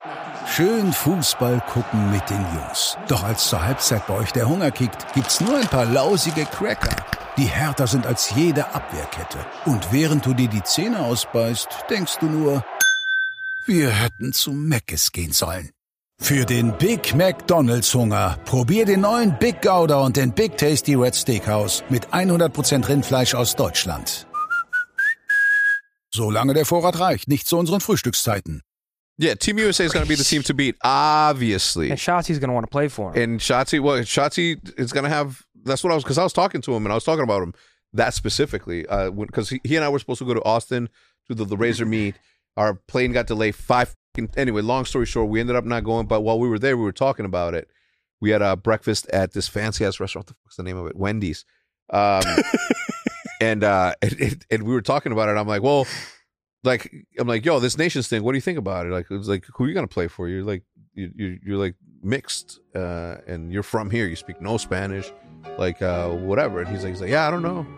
Schön Fußball gucken mit den Jungs. Doch als zur Halbzeit bei euch der Hunger kickt, gibt's nur ein paar lausige Cracker, die härter sind als jede Abwehrkette. Und während du dir die Zähne ausbeißt, denkst du nur, wir hätten zu Mc's gehen sollen. Für den Big McDonald's Hunger, probier den neuen Big Gouda und den Big Tasty Red Steakhouse mit 100% Rindfleisch aus Deutschland. Solange der Vorrat reicht, nicht zu unseren Frühstückszeiten. Yeah, Team USA is going to be the team to beat, obviously. And Shotzi's going to want to play for him. And Shotzi is going to have, that's what because I was talking to him and I was talking about him, that specifically, because he and I were supposed to go to Austin to the Razor meet. Our plane got delayed anyway, long story short, we ended up not going, but while we were there, we were talking about it. We had a breakfast at this fancy-ass restaurant. What the fuck's the name of it? Wendy's. And we were talking about it. I'm like, well, yo, this nations thing, what do you think about it? Like, it was like, who are you going to play for? You're like, you're like mixed, and you're from here. You speak no Spanish, like, whatever. And he's like, yeah, I don't know.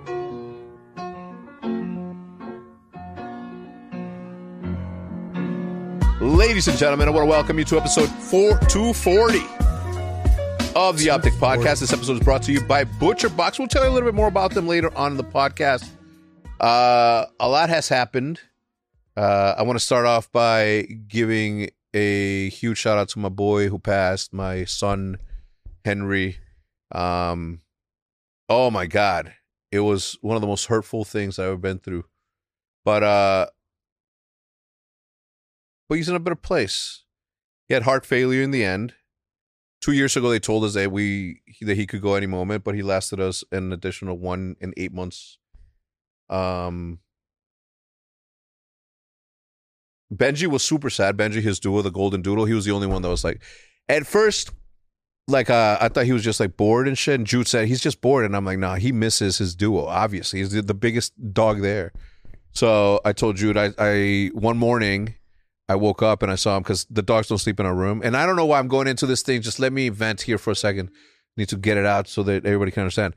Ladies and gentlemen, I want to welcome you to episode 240 of the Optic Podcast. This episode is brought to you by Butcher Box. We'll tell you a little bit more about them later on in the podcast. A lot has happened. I want to start off by giving a huge shout out to my boy who passed, my son, Henry. Oh my God. It was one of the most hurtful things I've ever been through. But he's in a better place. He had heart failure in the end. 2 years ago, they told us that he could go any moment, but he lasted us an additional 1 and 8 months. Benji was super sad. Benji, his duo, the Golden Doodle, he was the only one that was like, at first, like, I thought he was just like bored and shit. And Jude said he's just bored, and I'm like, nah, he misses his duo. Obviously, he's the biggest dog there. So I told Jude, I one morning. I woke up and I saw him because the dogs don't sleep in our room. And I don't know why I'm going into this thing. Just let me vent here for a second. Need to get it out so that everybody can understand.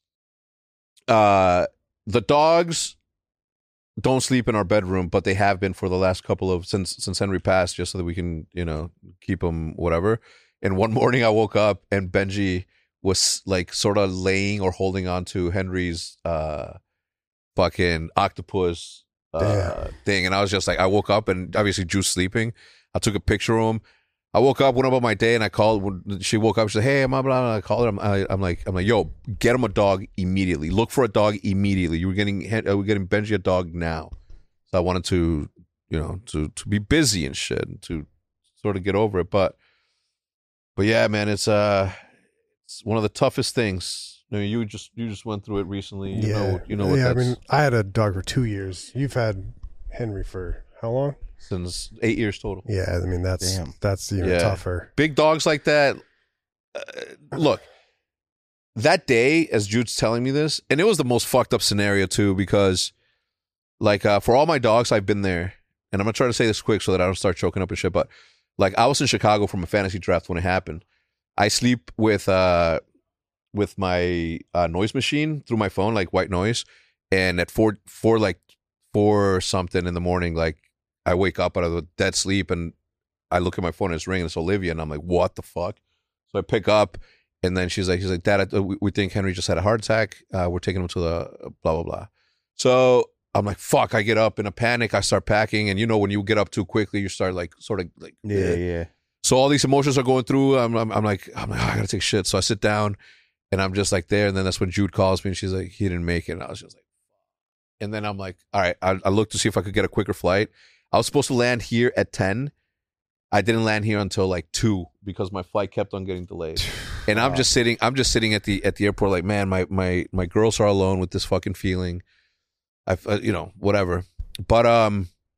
The dogs don't sleep in our bedroom, but they have been for the last couple of, since Henry passed, just so that we can, keep them, whatever. And one morning I woke up and Benji was like sort of laying or holding on to Henry's fucking octopus thing, and I was just like, I woke up and obviously Juice sleeping. I took a picture of him. I woke up, went about my day, and I called. She woke up. She said, "Hey, blah, blah, blah." I called her. I'm like, yo, get him a dog immediately. Look for a dog immediately. We're getting Benji a dog now. So I wanted to, to be busy and shit, and to sort of get over it. But yeah, man, it's one of the toughest things. No, you just went through it recently. You know what I mean, I had a dog for 2 years. You've had Henry for how long? Since 8 years total. Yeah, I mean, that's even tougher. Big dogs like that. Look, that day, as Jude's telling me this, and it was the most fucked up scenario too, because like for all my dogs, I've been there, and I'm gonna try to say this quick so that I don't start choking up and shit. But like, I was in Chicago from a fantasy draft when it happened. I sleep with my noise machine through my phone, like white noise, and at 4 something in the morning, like I wake up out of a dead sleep and I look at my phone and it's ringing. It's Olivia, and I'm like, what the fuck? So I pick up, and then she's like, Dad, we think Henry just had a heart attack. We're taking him to the blah blah blah. So I'm like, fuck. I get up in a panic. I start packing, and when you get up too quickly, you start like sort of like yeah. So all these emotions are going through. I'm like, oh, I gotta take shit. So I sit down. And I'm just like there, and then that's when Jude calls me, and she's like, he didn't make it. And I was just like, and then I'm like, all right, I looked to see if I could get a quicker flight. I was supposed to land here at 10. I didn't land here until like 2 because my flight kept on getting delayed. And I'm just sitting at the airport like, man, my girls are alone with this fucking feeling. Whatever. But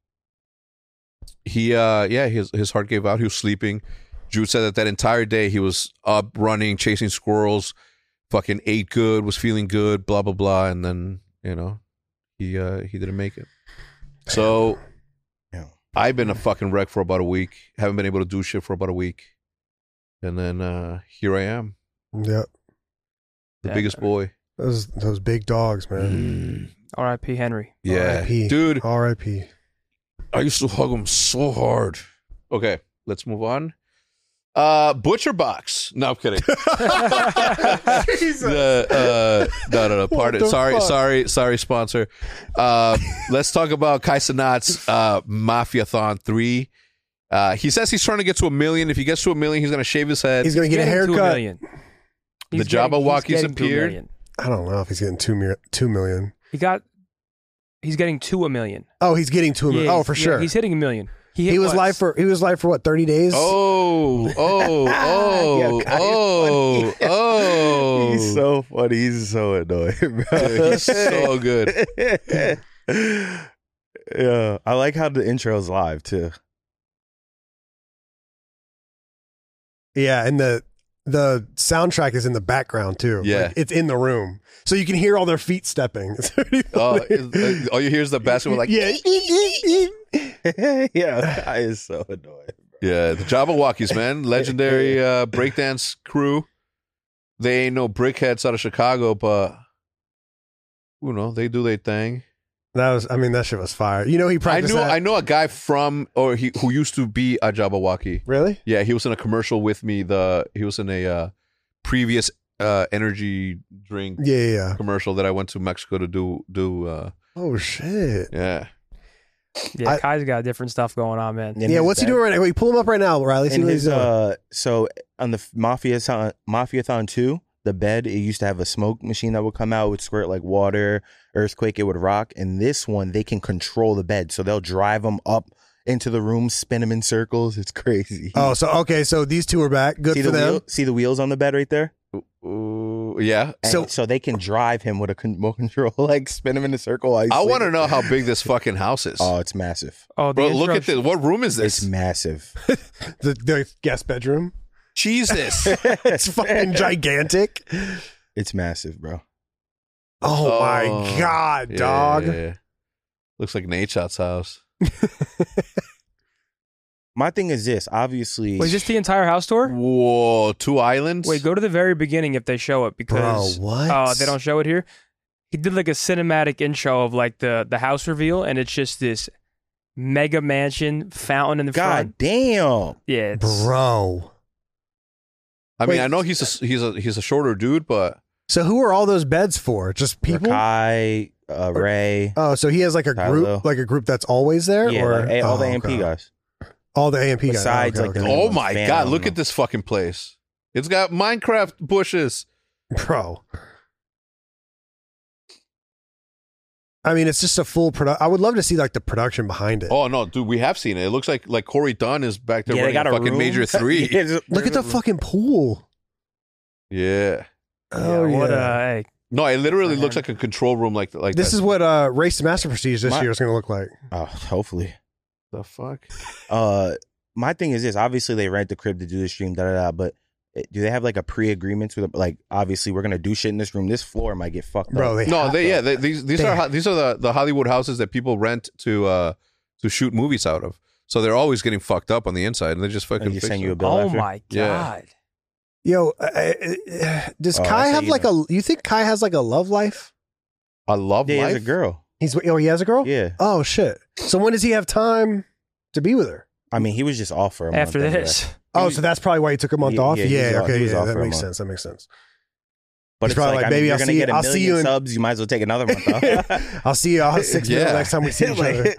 his heart gave out. He was sleeping. Jude said that entire day he was up running, chasing squirrels. Fucking ate good, was feeling good, blah blah blah, and then he didn't make it. So I've been a fucking wreck for about a week. Haven't been able to do shit for about a week, and then here I am. Yep, the biggest boy. Those big dogs, man. R.I.P. Henry. Yeah, R.I.P. Dude. R.I.P. I used to hug him so hard. Okay, let's move on. Butcher Box. No, I'm kidding. No. Pardon. Sorry, sponsor. Let's talk about Kai Cenat's Mafia-thon 3. He says he's trying to get to 1 million. If he gets to 1 million, he's going to shave his head. He's going to get a haircut. The Jabbawockeez appeared. I don't know if he's getting 2 million. He's getting to 1 million. Oh, he's getting to 1 million. Oh, for sure. He's hitting 1 million. He was live for what, 30 days? Oh. He's so funny. He's so annoying, bro. Yeah, he's so good. Yeah, I like how the intro's live too. Yeah, and the soundtrack is in the background too. Yeah. Like, it's in the room, so you can hear all their feet stepping. It's really funny. All you hear is the basketball like yeah. Yeah, that guy is so annoying. Yeah, the Jabbawockeez, man. Legendary breakdance crew. They ain't no brickheads out of Chicago, but they do their thing. That shit was fire. He practiced I know a guy who used to be a Jabberwocky. Really? Yeah, he was in a commercial with me. He was in a previous energy drink commercial that I went to Mexico to do. Oh shit! Yeah. Yeah, Kai's got different stuff going on, man. Yeah, what's he doing right now? Wait, pull him up right now, Riley. See what he's doing. So on the Mafia-thon 2, the bed, it used to have a smoke machine that would come out, would squirt like water, earthquake, it would rock. And this one, they can control the bed. So they'll drive them up into the room, spin them in circles. It's crazy. Oh, so these two are back. Good for them. See the wheels on the bed right there? Yeah. So they can drive him with a remote control, like spin him in a circle. I want to know how big this fucking house is. Oh, it's massive. Oh, bro, look at this. What room is this? It's massive. the guest bedroom. Jesus. It's fucking gigantic. It's massive, bro. Oh my God, dog. Yeah. Looks like Nate Shot's house. My thing is this, obviously. Wait, is this the entire house tour? Whoa, 2 islands? Wait, go to the very beginning if they show it, because what? They don't show it here. He did like a cinematic intro of like the house reveal, and it's just this mega mansion fountain in the front. God damn. Yeah, bro. I mean, I know he's a shorter dude, but so who are all those beds for? Just people? Kai, Ray. Oh, so he has like a group that's always there, yeah, or like, all the AMP guys. All the AMP Besides, guys. Oh my God! Look at this fucking place. It's got Minecraft bushes, bro. I mean, it's just a full product. I would love to see like the production behind it. Oh no, dude, we have seen it. It looks like Corey Dunn is back there running a fucking Major 3. Look at the fucking pool. Yeah. Oh yeah. Hey. No, it literally looks like a control room. Like this is what Race to Master Prestige this year is going to look like. Oh, hopefully. The fuck? My thing is this. Obviously, they rent the crib to do the stream, but do they have like a pre-agreement with like, obviously we're gonna do shit in this room. This floor might get fucked up. These are the Hollywood houses that people rent to shoot movies out of. So they're always getting fucked up on the inside, and they just fucking send you a bill. Oh after. my God. Yeah. Yo, does Kai have like you think Kai has like a love life? A love life? He has a girl. He has a girl? Yeah. Oh shit. So when does he have time to be with her? I mean, he was just off for a month. After this. Oh, so that's probably why he took a month off? Yeah, okay, that makes sense. That makes sense. But he's probably like, baby, you're going to get a million subs, you might as well take another month off. I'll see you. I'll have 6 million next time we see each other.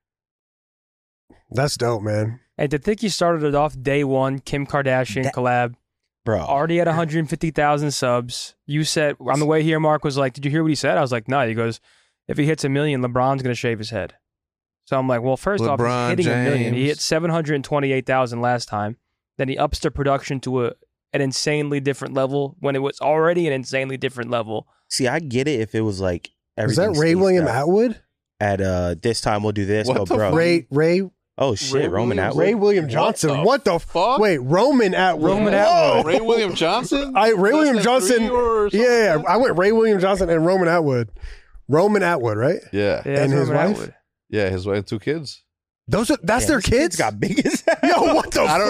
That's dope, man. And to think he started it off day one, Kim Kardashian collab. Bro. Already at 150,000 subs. You said, on the way here, Mark was like, did you hear what he said? I was like, no. He goes, if he hits 1 million, LeBron's going to shave his head. So I'm like, well, first off, he's hitting 1 million. He hit 728,000 last time. Then he ups the production to an insanely different level when it was already an insanely different level. See, I get it if it was like Is everything. that Ray William Atwood? At this time, we'll do this. What bro. Ray. Oh shit, Roman Atwood. Ray William Johnson. What the fuck? Wait, Roman Atwood. Ray William Johnson? Ray William Johnson. Yeah, I went Ray William Johnson and Roman Atwood. Roman Atwood, right? Yeah. And his wife? Atwood. Yeah, his wife and 2 kids. That's their kids? Got big as hell. Yo, what the fuck? I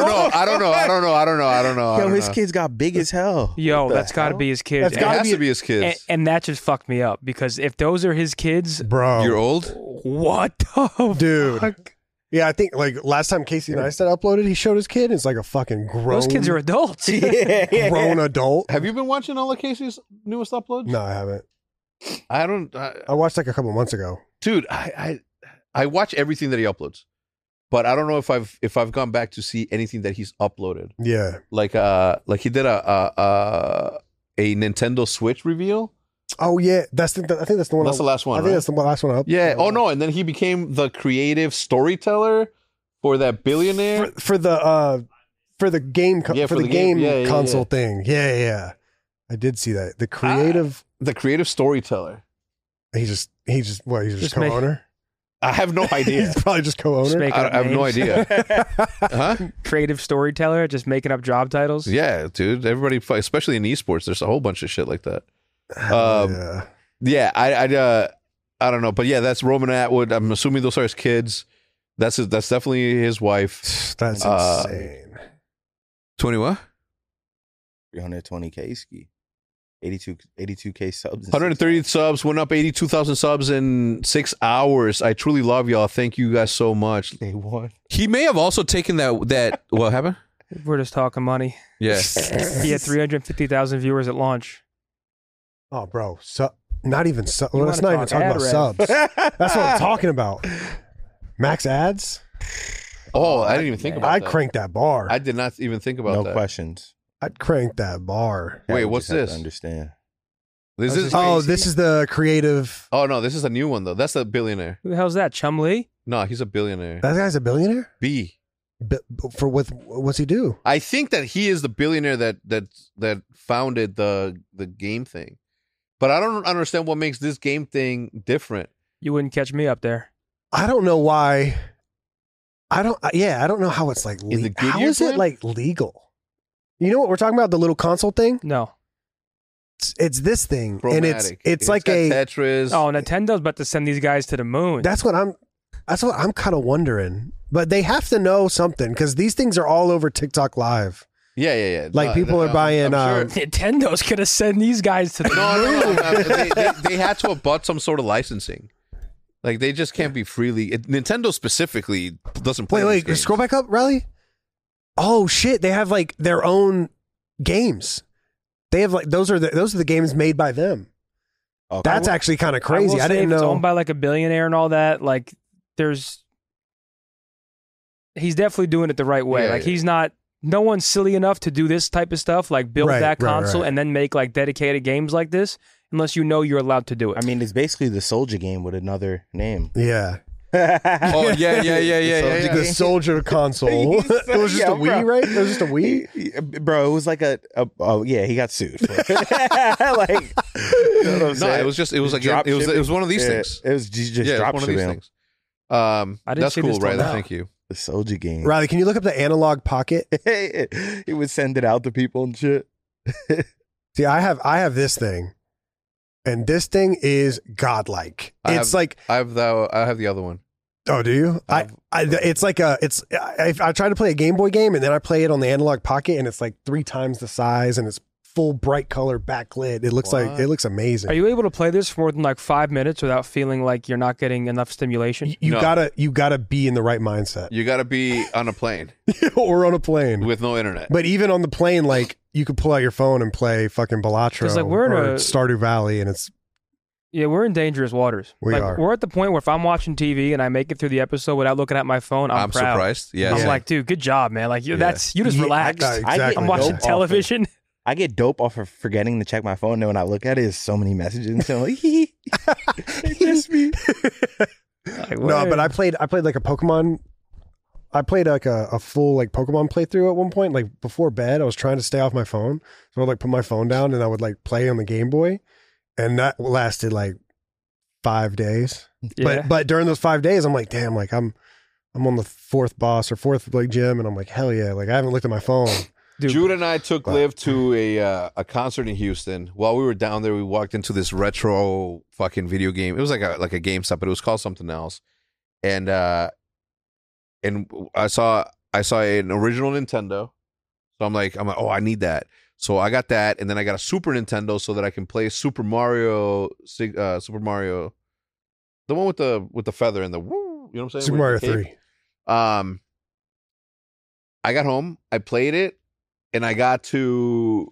don't know. Yo, his kids got big as hell. Yo, that's got to be his kids. It has to be his kids. And that just fucked me up because if those are his kids, bro, you're old. What the dude? Fuck? Yeah, I think like last time Casey Neistat uploaded, he showed his kid. It's like a fucking grown. Those kids are adults. Grown adult. Have you been watching all of Casey's newest uploads? No, I haven't. I watched like a couple months ago. Dude, I watch everything that he uploads, but I don't know if I've gone back to see anything that he's uploaded. Yeah, like he did a Nintendo Switch reveal. Oh yeah, I think that's the one. That's the last one. I think that's the last one up. Yeah. Oh no, and then he became the creative storyteller for that billionaire for the game console thing. Yeah. I did see that. The creative storyteller. He's just co-owner. I have no idea. He's probably just co-owner. I have no idea. Creative storyteller, just making up job titles. Yeah, dude. Everybody, especially in esports, there's a whole bunch of shit like that. Yeah, I don't know, but yeah, that's Roman Atwood. I'm assuming those are his kids. That's definitely his wife. That's insane. 20 what? 320K ski. 82K subs. 130 subs, went up 82,000 subs in 6 hours. I truly love y'all. Thank you guys so much. They won. He may have also taken that what happened? We're just talking money. Yeah. He had 350,000 viewers at launch. Oh, bro. Not even subs. Well, let's not even talk about subs. That's what I'm talking about. Max ads? Oh, I didn't even think about that. I'd crank that bar. I did not even think about that. No questions. I'd crank that bar. Wait, what's this? Understand. This is the creative. Oh no, this is a new one though. That's a billionaire. Who the hell's that? Chum Lee? No, he's a billionaire. That guy's a billionaire? What's he do? I think that he is the billionaire that founded the game thing. But I don't understand what makes this game thing different. You wouldn't catch me up there. I don't know why. I don't know how it's like legal. How is it like legal? You know what we're talking about? The little console thing? No. It's this thing. Chromatic. And it's like a Tetris. Oh, Nintendo's about to send these guys to the moon. That's what I'm kind of wondering. But they have to know something because these things are all over TikTok Live. Yeah. Like people are buying. Sure. Nintendo's gonna send these guys to the moon. No. They had to have bought some sort of licensing. Like they just can't be freely. Nintendo specifically doesn't play. Wait, scroll back up, Riley. Oh shit! They have like their own games. They have like those are the games made by them. Okay. That's actually kind of crazy. I didn't know. It's owned by like a billionaire and all that. Like he's definitely doing it the right way. Yeah, he's not. No one's silly enough to do this type of stuff. Like build that console right. and then make like dedicated games like this, unless you know you're allowed to do it. I mean, it's basically the Soldier game with another name. Yeah. Oh yeah. The Soldier console. It was just a Wii, right? It was just a Wii, bro. It was like he got sued. Like, it was one of these things. It was just one of these things. That's cool, Riley. Thank you. The Soldier game. Riley, can you look up the Analog Pocket? It would send it out to people and shit. See, I have this thing. And this thing is godlike. I have the other one. Oh, do you? I try to play a Game Boy game and then I play it on the Analog Pocket and it's like 3 times the size and it's full bright color backlit. It looks amazing. Are you able to play this for more than like 5 minutes without feeling like you're not getting enough stimulation? You gotta be in the right mindset. You gotta be on a plane or on a plane with no internet. But even on the plane, like you could pull out your phone and play fucking Balatro or Stardew Valley, and it's we're in dangerous waters. We are. We're at the point where if I'm watching TV and I make it through the episode without looking at my phone, I'm proud. Surprised. Yeah, I'm like, dude, good job, man. Like you just relaxed. Exactly. I'm watching television. I get dope off of forgetting to check my phone, and then when I look at it, there's so many messages. So I'm like, they miss me. No, but I played like a Pokemon. I played like a full like Pokemon playthrough at one point. Like before bed, I was trying to stay off my phone, so I'd like put my phone down and I would like play on the Game Boy, and that lasted like 5 days. Yeah. But during those 5 days, I'm like, damn, like I'm on the 4th boss or 4th like gym, and I'm like, hell yeah, like I haven't looked at my phone. Dude. Jude and I took Liv to a concert in Houston. While we were down there, we walked into this retro fucking video game. It was like a GameStop, but it was called something else. And I saw an original Nintendo. So I'm like, oh, I need that. So I got that, and then I got a Super Nintendo so that I can play Super Mario, the one with the feather and the woo. You know what I'm saying? Super Mario 3. I got home, I played it, and I got to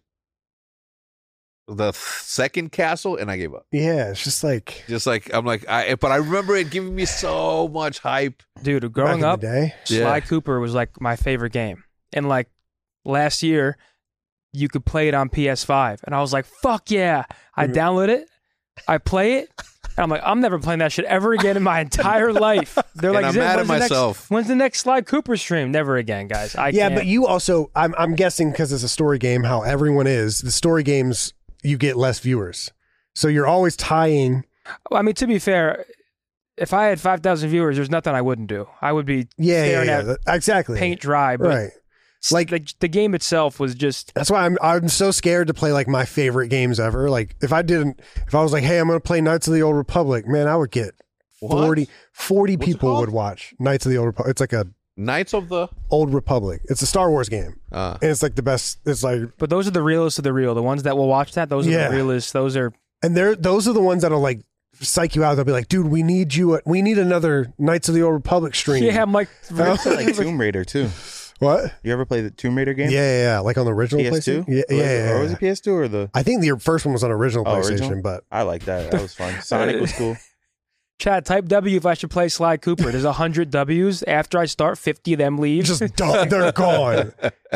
the second castle, and I gave up. Yeah, it's just like but I remember it giving me so much hype, dude. Growing up, day. Sly Cooper was like my favorite game, and like last year, you could play it on PS5, and I was like, "Fuck yeah!" I download it, I play it, and I'm like, "I'm never playing that shit ever again in my entire life." They're like, I'm mad at myself. When's the next Sly Cooper stream? Never again, guys. Can't. But you also, I'm guessing because it's a story game, how everyone is. The story games, you get less viewers, so you're always tying. Well, I mean, to be fair, if I had 5,000 viewers, there's nothing I wouldn't do. I would be staring at exactly paint dry, but right. Like the game itself was just. That's why I'm so scared to play like my favorite games ever. Like if I was like, hey, I'm going to play Knights of the Old Republic, man, I would get 40 people would watch Knights of the Old Republic. It's like a Knights of the Old Republic. It's a Star Wars game, and it's like the best. It's like, but those are the realest of the real. The ones that will watch that, those are the realists. Those are, and those are the ones that'll like psych you out. They'll be like, dude, we need another Knights of the Old Republic stream. Yeah, I'm like, like Tomb Raider too. What? You ever play the Tomb Raider game? Yeah. Like on the original PS2? PlayStation? Yeah. Or was it PS2 or the? I think the first one was on original PlayStation, original? but I like that. That was fun. Sonic was cool. Chad, type W if I should play Sly Cooper. There's 100 W's. After I start, 50 of them leave. Just they're gone.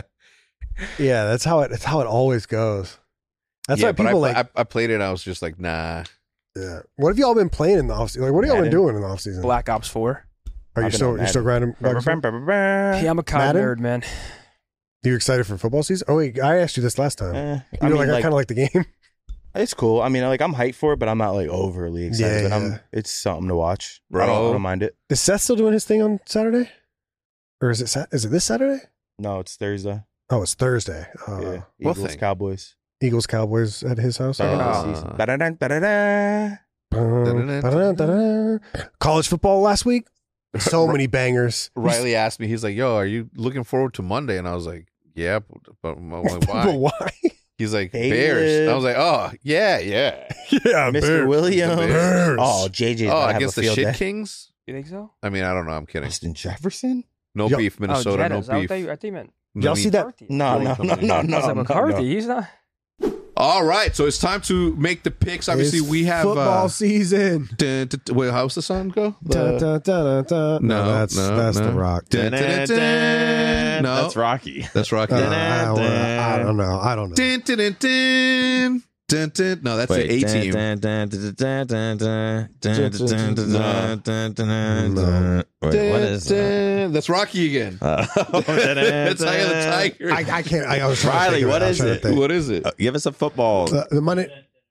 Yeah, that's how it always goes. That's why people I played it and I was just like, nah. Yeah. What have y'all been playing in the offseason? Like, what have y'all been doing in the offseason? Black Ops 4. Are you still grinding? Yeah, I'm a COD nerd, man. You excited for football season? Oh wait, I asked you this last time. I kind of like the game. It's cool. I mean, like I'm hyped for it, but I'm not like overly excited. Yeah. But it's something to watch. Bro. I don't mind it. Is Seth still doing his thing on Saturday? Or is it this Saturday? No, it's Thursday. Oh, it's Thursday. Yeah. What Eagles, thing? Cowboys. Eagles Cowboys at his house. College football last week. So many bangers. Riley asked me, he's like, yo, are you looking forward to Monday? And I was like, yeah, but I'm like, why? But why? He's like, Bears. I was like, oh, yeah. Yeah, Mr. Bears. Williams. Bears. Oh, JJ's Oh, gonna have against a the field shit day. Kings? You think so? I mean, I don't know. I'm kidding. Justin Jefferson? No beef, Minnesota. No beef. I thought you meant. Y'all see that? No. I was like, McCarthy. He's not. All right, so it's time to make the picks. Obviously, we have football season. Wait, how's the song go? No, that's The Rock. No, that's Rocky. That's Rocky. I don't know. No, that's the A-Team. Wait, what is that? That's Rocky again. That's Eye of the Tiger. I can't. I was trying Riley, to what is it? What is it? Give us a football. The money.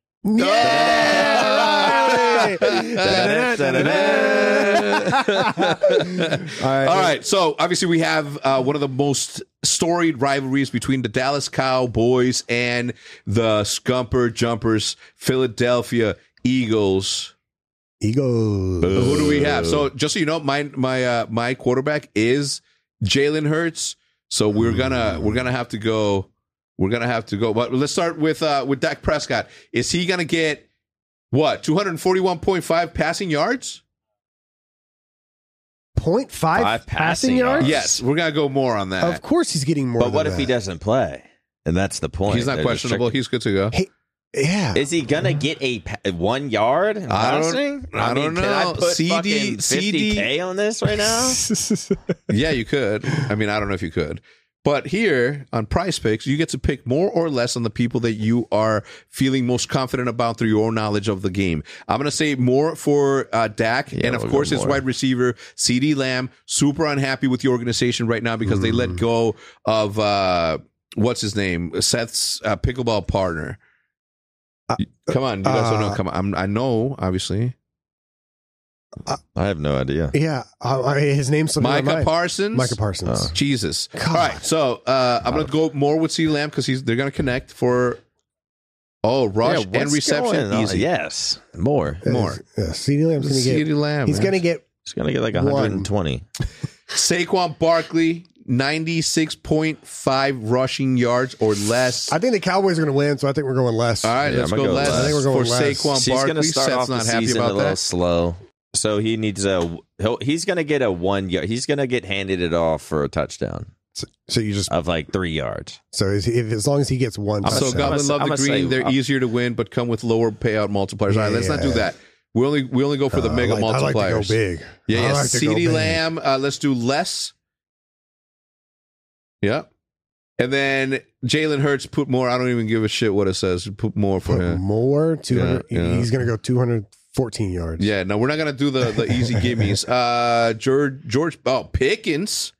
All right. So obviously we have one of the most storied rivalries between the Dallas Cowboys and the Scumper Jumpers, Philadelphia Eagles. Who do we have? So just so you know, my quarterback is Jalen Hurts. So we're gonna have to go. But let's start with Dak Prescott. Is he gonna get what 241.5 passing yards? 0.5 passing yards? Yes, we're gonna go more on that. Of course, he's getting more. But what if he doesn't play? And that's the point. He's not questionable. He's good to go. Yeah. Is he gonna get a 1 yard passing? I don't know. Can I put CD $50K on this right now? Yeah, you could. I mean, I don't know if you could. But here on Prize Picks, you get to pick more or less on the people that you are feeling most confident about through your own knowledge of the game. I'm going to say more for Dak. Yeah, and, of we'll course, go his more. wide receiver, CeeDee Lamb, super unhappy with the organization right now because they let go of, what's his name? Seth's pickleball partner. Come on. You guys don't know. Come on. I know, obviously. I have no idea. Yeah. His name's Micah Parsons. Micah Parsons. Jesus. God. All right. So I'm going to go more with CeeDee Lamb because they're going to connect for rush Yeah, and reception. going on? Easy. Yes. More. Yeah, CeeDee Lamb's going to get. CeeDee Lamb. He's going to get. He's going to get like 120. Saquon Barkley, 96.5 rushing yards or less. I think the Cowboys are going to win, so I think we're going less. All right, Yeah, let's I'm go gonna go less. less. I think we're going for less. Saquon He's Barkley. going to start Seth's off the not happy season a about little that. slow. So he needs he's going to get a 1 yard. He's going to get handed it off for a touchdown. So you just of like 3 yards. So as long as he gets one touchdown. So Goblin love the green. They're easier to win, but come with lower payout multipliers. All right, let's not do that. We only go for the mega multipliers. I like to go big. Yeah. CeeDee Lamb. Let's do less. Yep. And then Jalen Hurts, put more. I don't even give a shit what it says. Put more for him. More? 200. Yeah. He's going to go 214 yards. Yeah, no, we're not going to do the easy gimmies. George Pickens.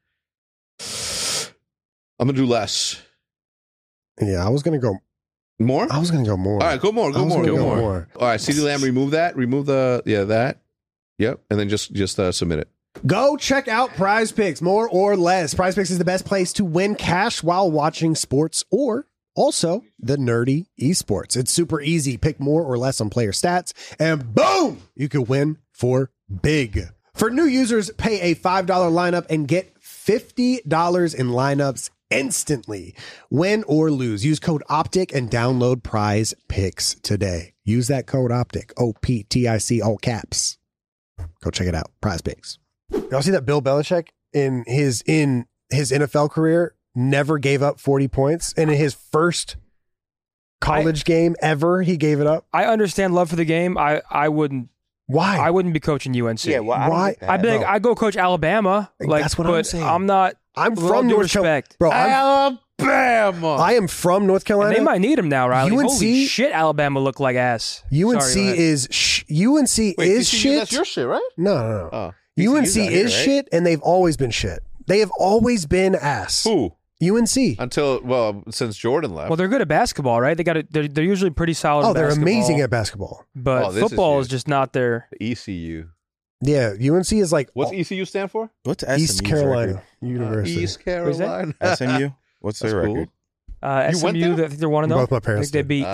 I'm going to do less. Yeah, I was going to go more. I was going to go more. All right, go more. Go more. All right, CeeDee Lamb, remove that. Remove that. Yep, and then just submit it. Go check out Prize Picks, more or less. Prize Picks is the best place to win cash while watching sports or also the nerdy esports. It's super easy. Pick more or less on player stats, and boom, you can win for big. For new users, pay a $5 lineup and get $50 in lineups instantly. Win or lose, use code OPTIC and download Prize Picks today. Use that code OPTIC, OPTIC, all caps. Go check it out. Prize Picks. Y'all see that Bill Belichick in his NFL career never gave up 40 points, and in his first college game ever, he gave it up? I understand love for the game. I wouldn't. Why? I wouldn't be coaching UNC. Yeah, well, why? I'd be like, I go coach Alabama. Like, that's what but I'm saying. I'm not. I'm from North Carolina, bro. Alabama. I am from North Carolina. And they might need him now, Riley. UNC, holy shit, Alabama look like ass. UNC Sorry, is UNC Wait, is shit. That's your shit, right? No. Oh. UNC is shit, and they've always been shit. They have always been ass. Who? UNC. Since Jordan left. Well, they're good at basketball, right? They're usually pretty solid. Oh, at they're basketball, amazing at basketball. But football is just not their ECU. Yeah, UNC is like. What's ECU stand for? What's SMU's East Carolina record? University. East Carolina. SMU. What's their record? SMU. I think they're 1-0. Both my parents. I think they beat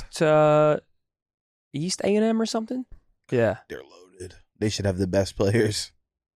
East A&M or something. Yeah, they're loaded. They should have the best players.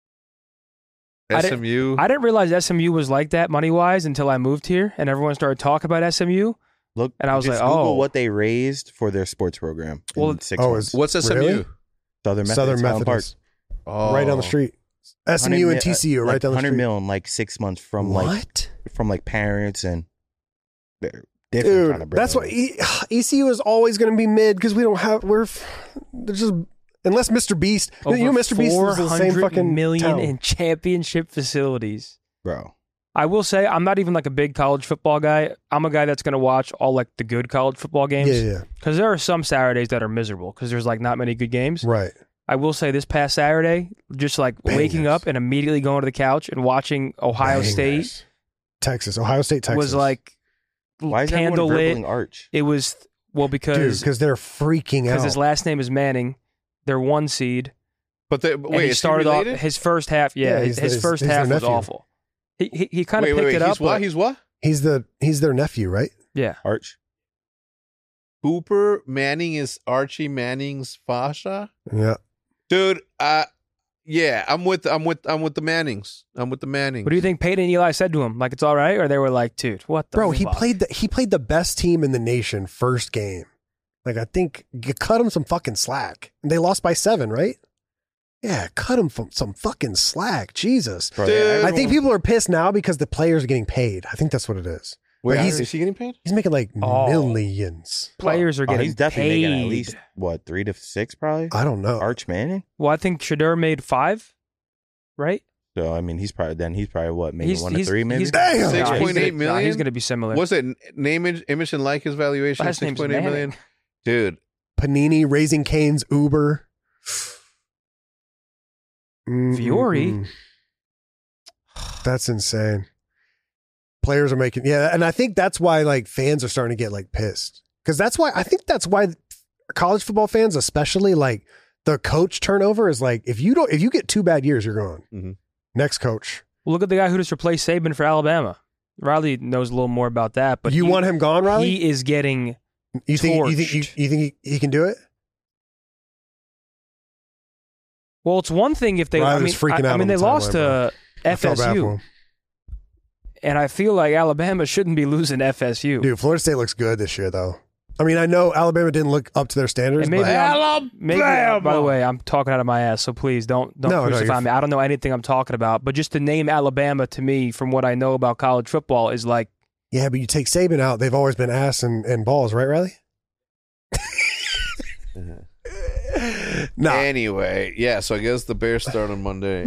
SMU. I didn't realize SMU was like that money wise until I moved here, and everyone started talking about SMU. Look, and I was like, Google what they raised for their sports program. Well, 6 months. What's SMU? Really? Southern Methodist. Park. Right down the street. SMU and TCU right down the street. 100 mil in like 6 months from parents and they're different. Dude, kind of that's what ECU is always going to be mid because we don't have. They're just. Unless Mr. Beast, Mr. Beast is the same fucking million town. in championship facilities, bro. I will say I'm not even like a big college football guy. I'm a guy that's going to watch all like the good college football games. Yeah. Because there are some Saturdays that are miserable because there's like not many good games. Right. I will say this past Saturday, just like waking up and immediately going to the couch and watching Ohio State, Ohio State, Texas was like why is candle lit. Arch? It was because they're freaking out. Because his last name is Manning. They're 1 seed. But he started off his first half. Yeah, his first half was awful. He kind of picked it up. He's what? He's their nephew, right? Yeah, Arch. Cooper Manning is Archie Manning's Fasha. Yeah, dude. Yeah, I'm with the Mannings. I'm with the Mannings. What do you think Peyton and Eli said to him? Like it's all right, or they were like, dude, what the bro? fuck? He played the best team in the nation first game. Like, I think you cut him some fucking slack. They lost by 7, right? Yeah, cut him some fucking slack. Jesus. Dude. I think people are pissed now because the players are getting paid. I think that's what it is. Wait, is he getting paid? He's making like millions. Players are getting he's definitely paid. making at least, 3 to 6 probably? I don't know. Arch Manning? Well, I think Shedeur made 5, right? So, I mean, he's probably what, maybe 1 to 3 maybe? Damn. 6.8 million? He's going to be similar. What's it? Name, image, and likeness valuation? 6.8 million? Dude. Panini, Raising Cane's, Uber. Fiore? That's insane. Players are making, and I think that's why like fans are starting to get like pissed. Because that's why college football fans, especially like the coach turnover is like, if you get 2 bad years, you're gone. Mm-hmm. Next coach. Well, look at the guy who just replaced Saban for Alabama. Riley knows a little more about that, but you want him gone, Riley? He is getting You think he can do it? Well, it's one thing if they. They lost to FSU, and I feel like Alabama shouldn't be losing FSU. Dude, Florida State looks good this year, though. I mean, I know Alabama didn't look up to their standards. Maybe, but by the way, I'm talking out of my ass, so please don't crucify me. I don't know anything I'm talking about, but just the name Alabama to me, from what I know about college football, is like. Yeah, but you take Saban out, they've always been ass and balls, right, Riley? No. Anyway, yeah, so I guess the Bears start on Monday.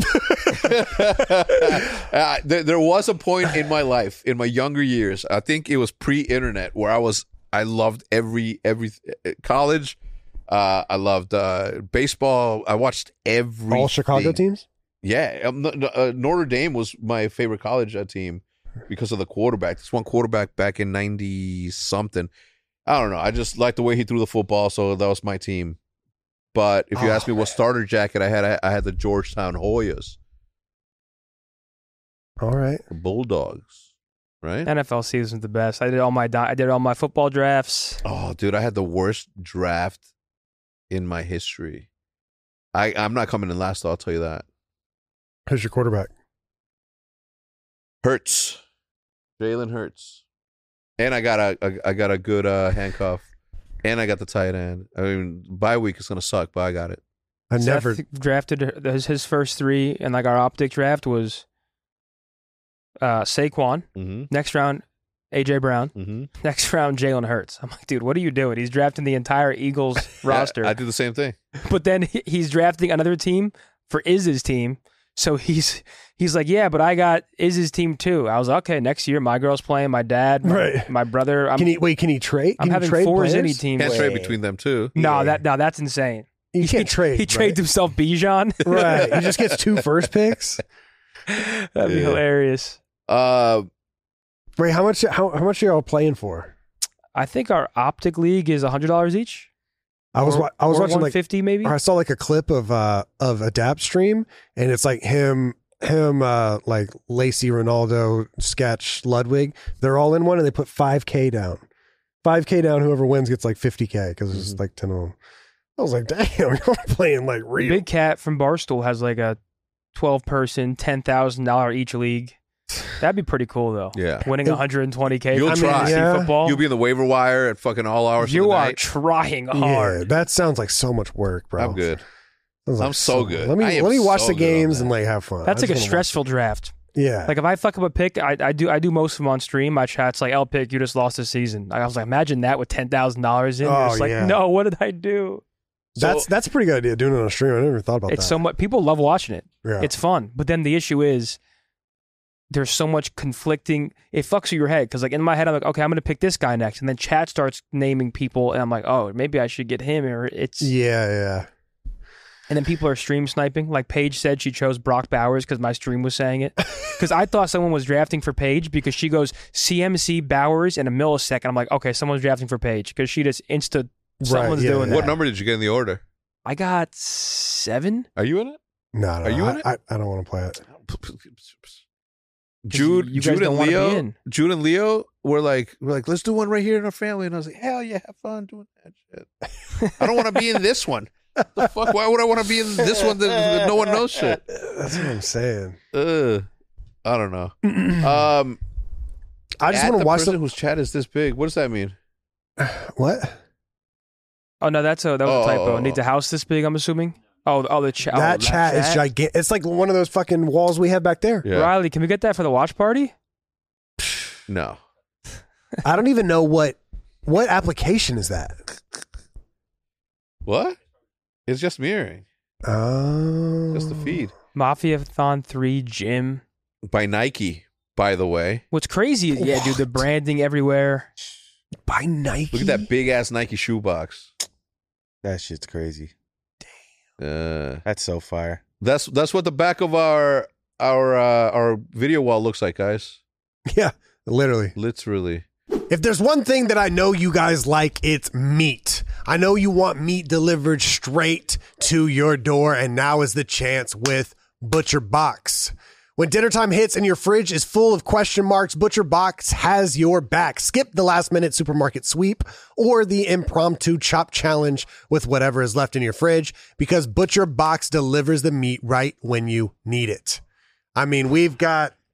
There was a point in my life, in my younger years, I think it was pre-internet, where I loved every college. I loved baseball. I watched every all Chicago teams. Yeah, Notre Dame was my favorite college team because of the quarterback. This one quarterback back in 90-something. I don't know. I just liked the way he threw the football, so that was my team. But if you ask me what starter jacket I had the Georgetown Hoyas. All right. The Bulldogs, right? NFL season's the best. I did all my football drafts. Oh, dude, I had the worst draft in my history. I'm not coming in last, though, I'll tell you that. Who's your quarterback? Hurts. Jalen Hurts. And I got a good handcuff. And I got the tight end. I mean, bye week is going to suck, but I got it. I never drafted his first three, and like our optic draft was Saquon. Mm-hmm. Next round, A.J. Brown. Mm-hmm. Next round, Jalen Hurts. I'm like, dude, what are you doing? He's drafting the entire Eagles roster. I did the same thing. But then he's drafting another team for Iz's team. So he's like, yeah, but I got Iz's team too. I was like, okay, next year my girl's playing, my dad, my brother. Can he trade? I'm having four Zinni teams. Can't trade between them too. No, that's insane. You can't trade. He trades himself Bijan. Right. He just gets 2 first picks. That'd be hilarious. Wait, how much are y'all playing for? I think our optic league is $100 each. I was watching like 150 maybe. I saw like a clip of Adapt stream, and it's like him like Lacey, Ronaldo, Sketch, Ludwig. They're all in one, and they put $5K down. $5K down. Whoever wins gets like $50K because it's like 10 of them. I was like, damn, you're playing like real. Big Cat from Barstool has like a 12-person, $10,000 each league. That'd be pretty cool, though. Yeah. Winning $120K. You'll try. Football. You'll be in the waiver wire at fucking all hours You of the are night. trying hard. Yeah, that sounds like so much work, bro. I'm good. Like I'm so good. Let me watch the games and like have fun. That's like a stressful draft. Yeah. Like if I fuck up a pick, I do most of them on stream. My chat's like, L pick, you just lost the season. I was like, imagine that with $10,000 in. Oh, it's like, no, what did I do? That's a pretty good idea, doing it on a stream. I never thought about that. It's so much. People love watching it. Yeah. It's fun. But then the issue is there's so much conflicting. It fucks with your head because like in my head, I'm like, okay, I'm going to pick this guy next. And then chat starts naming people. And I'm like, oh, maybe I should get him. Or it's. Yeah. And then people are stream sniping. Like Paige said she chose Brock Bowers because my stream was saying it. Because I thought someone was drafting for Paige because she goes CMC Bowers in a millisecond. I'm like, okay, someone's drafting for Paige because she just someone's doing that. What number did you get in the order? I got 7. Are you in it? No. Are you in it? I don't want to play it. Jude and Leo were like, let's do one right here in our family. And I was like, hell yeah, have fun doing that shit. I don't want to be in this one. The fuck? Why would I want to be in this one that no one knows shit? That's what I'm saying. I don't know. I just want to watch the person whose chat is this big. What does that mean? What? Oh no, that was a typo. Needs a house this big, I'm assuming. The chat. That chat is gigantic. It's like one of those fucking walls we have back there. Yeah. Riley, can we get that for the watch party? No. I don't even know what application is that. What? It's just mirroring. Oh. Just the feed. Mafiathon 3 Gym. By Nike, by the way. What's crazy is, dude, the branding everywhere. By Nike? Look at that big-ass Nike shoebox. That shit's crazy. Damn. That's so fire. That's what the back of our video wall looks like, guys. Yeah, literally. If there's one thing that I know you guys like, it's meat. I know you want meat delivered straight to your door, and now is the chance with ButcherBox. When dinner time hits and your fridge is full of question marks, ButcherBox has your back. Skip the last-minute supermarket sweep or the impromptu chop challenge with whatever is left in your fridge because ButcherBox delivers the meat right when you need it. I mean, we've got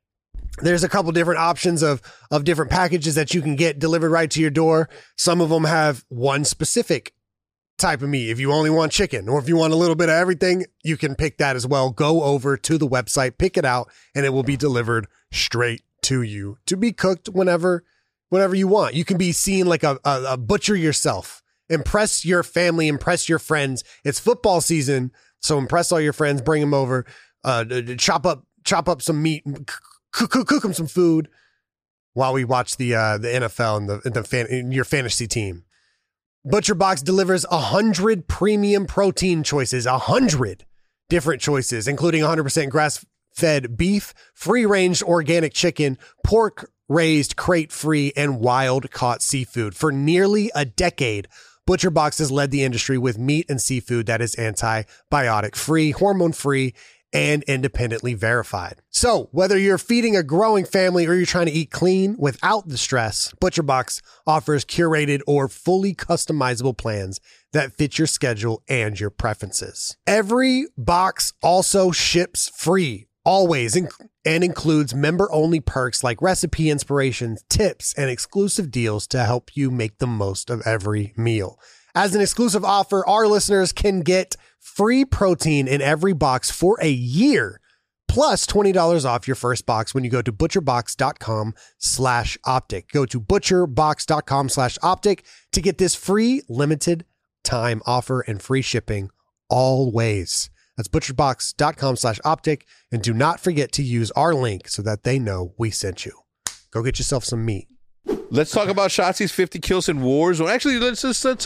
There's a couple different options of different packages that you can get delivered right to your door. Some of them have one specific type of meat. If you only want chicken, or if you want a little bit of everything, you can pick that as well. Go over to the website, pick it out, and it will be delivered straight to you to be cooked whenever you want. You can be seen like a butcher yourself. Impress your family, impress your friends. It's football season, so impress all your friends, bring them over, chop up some meat, cook them some food while we watch the NFL and your fantasy team. ButcherBox delivers 100 premium protein choices, 100 different choices, including 100% grass-fed beef, free-range organic chicken, pork-raised, crate-free, and wild-caught seafood. For nearly a decade, ButcherBox has led the industry with meat and seafood that is antibiotic-free, hormone-free, and independently verified. So whether you're feeding a growing family or you're trying to eat clean without the stress, ButcherBox offers curated or fully customizable plans that fit your schedule and your preferences. Every box also ships free, always, and includes member-only perks like recipe inspirations, tips, and exclusive deals to help you make the most of every meal. As an exclusive offer, our listeners can get free protein in every box for a year, plus $20 off your first box when you go to butcherbox.com/optic. Go to butcherbox.com/optic to get this free limited time offer and free shipping always. That's butcherbox.com/optic. And do not forget to use our link so that they know we sent you. Go get yourself some meat. Let's talk about Shotzi's 50 kills in wars. Well, actually, let's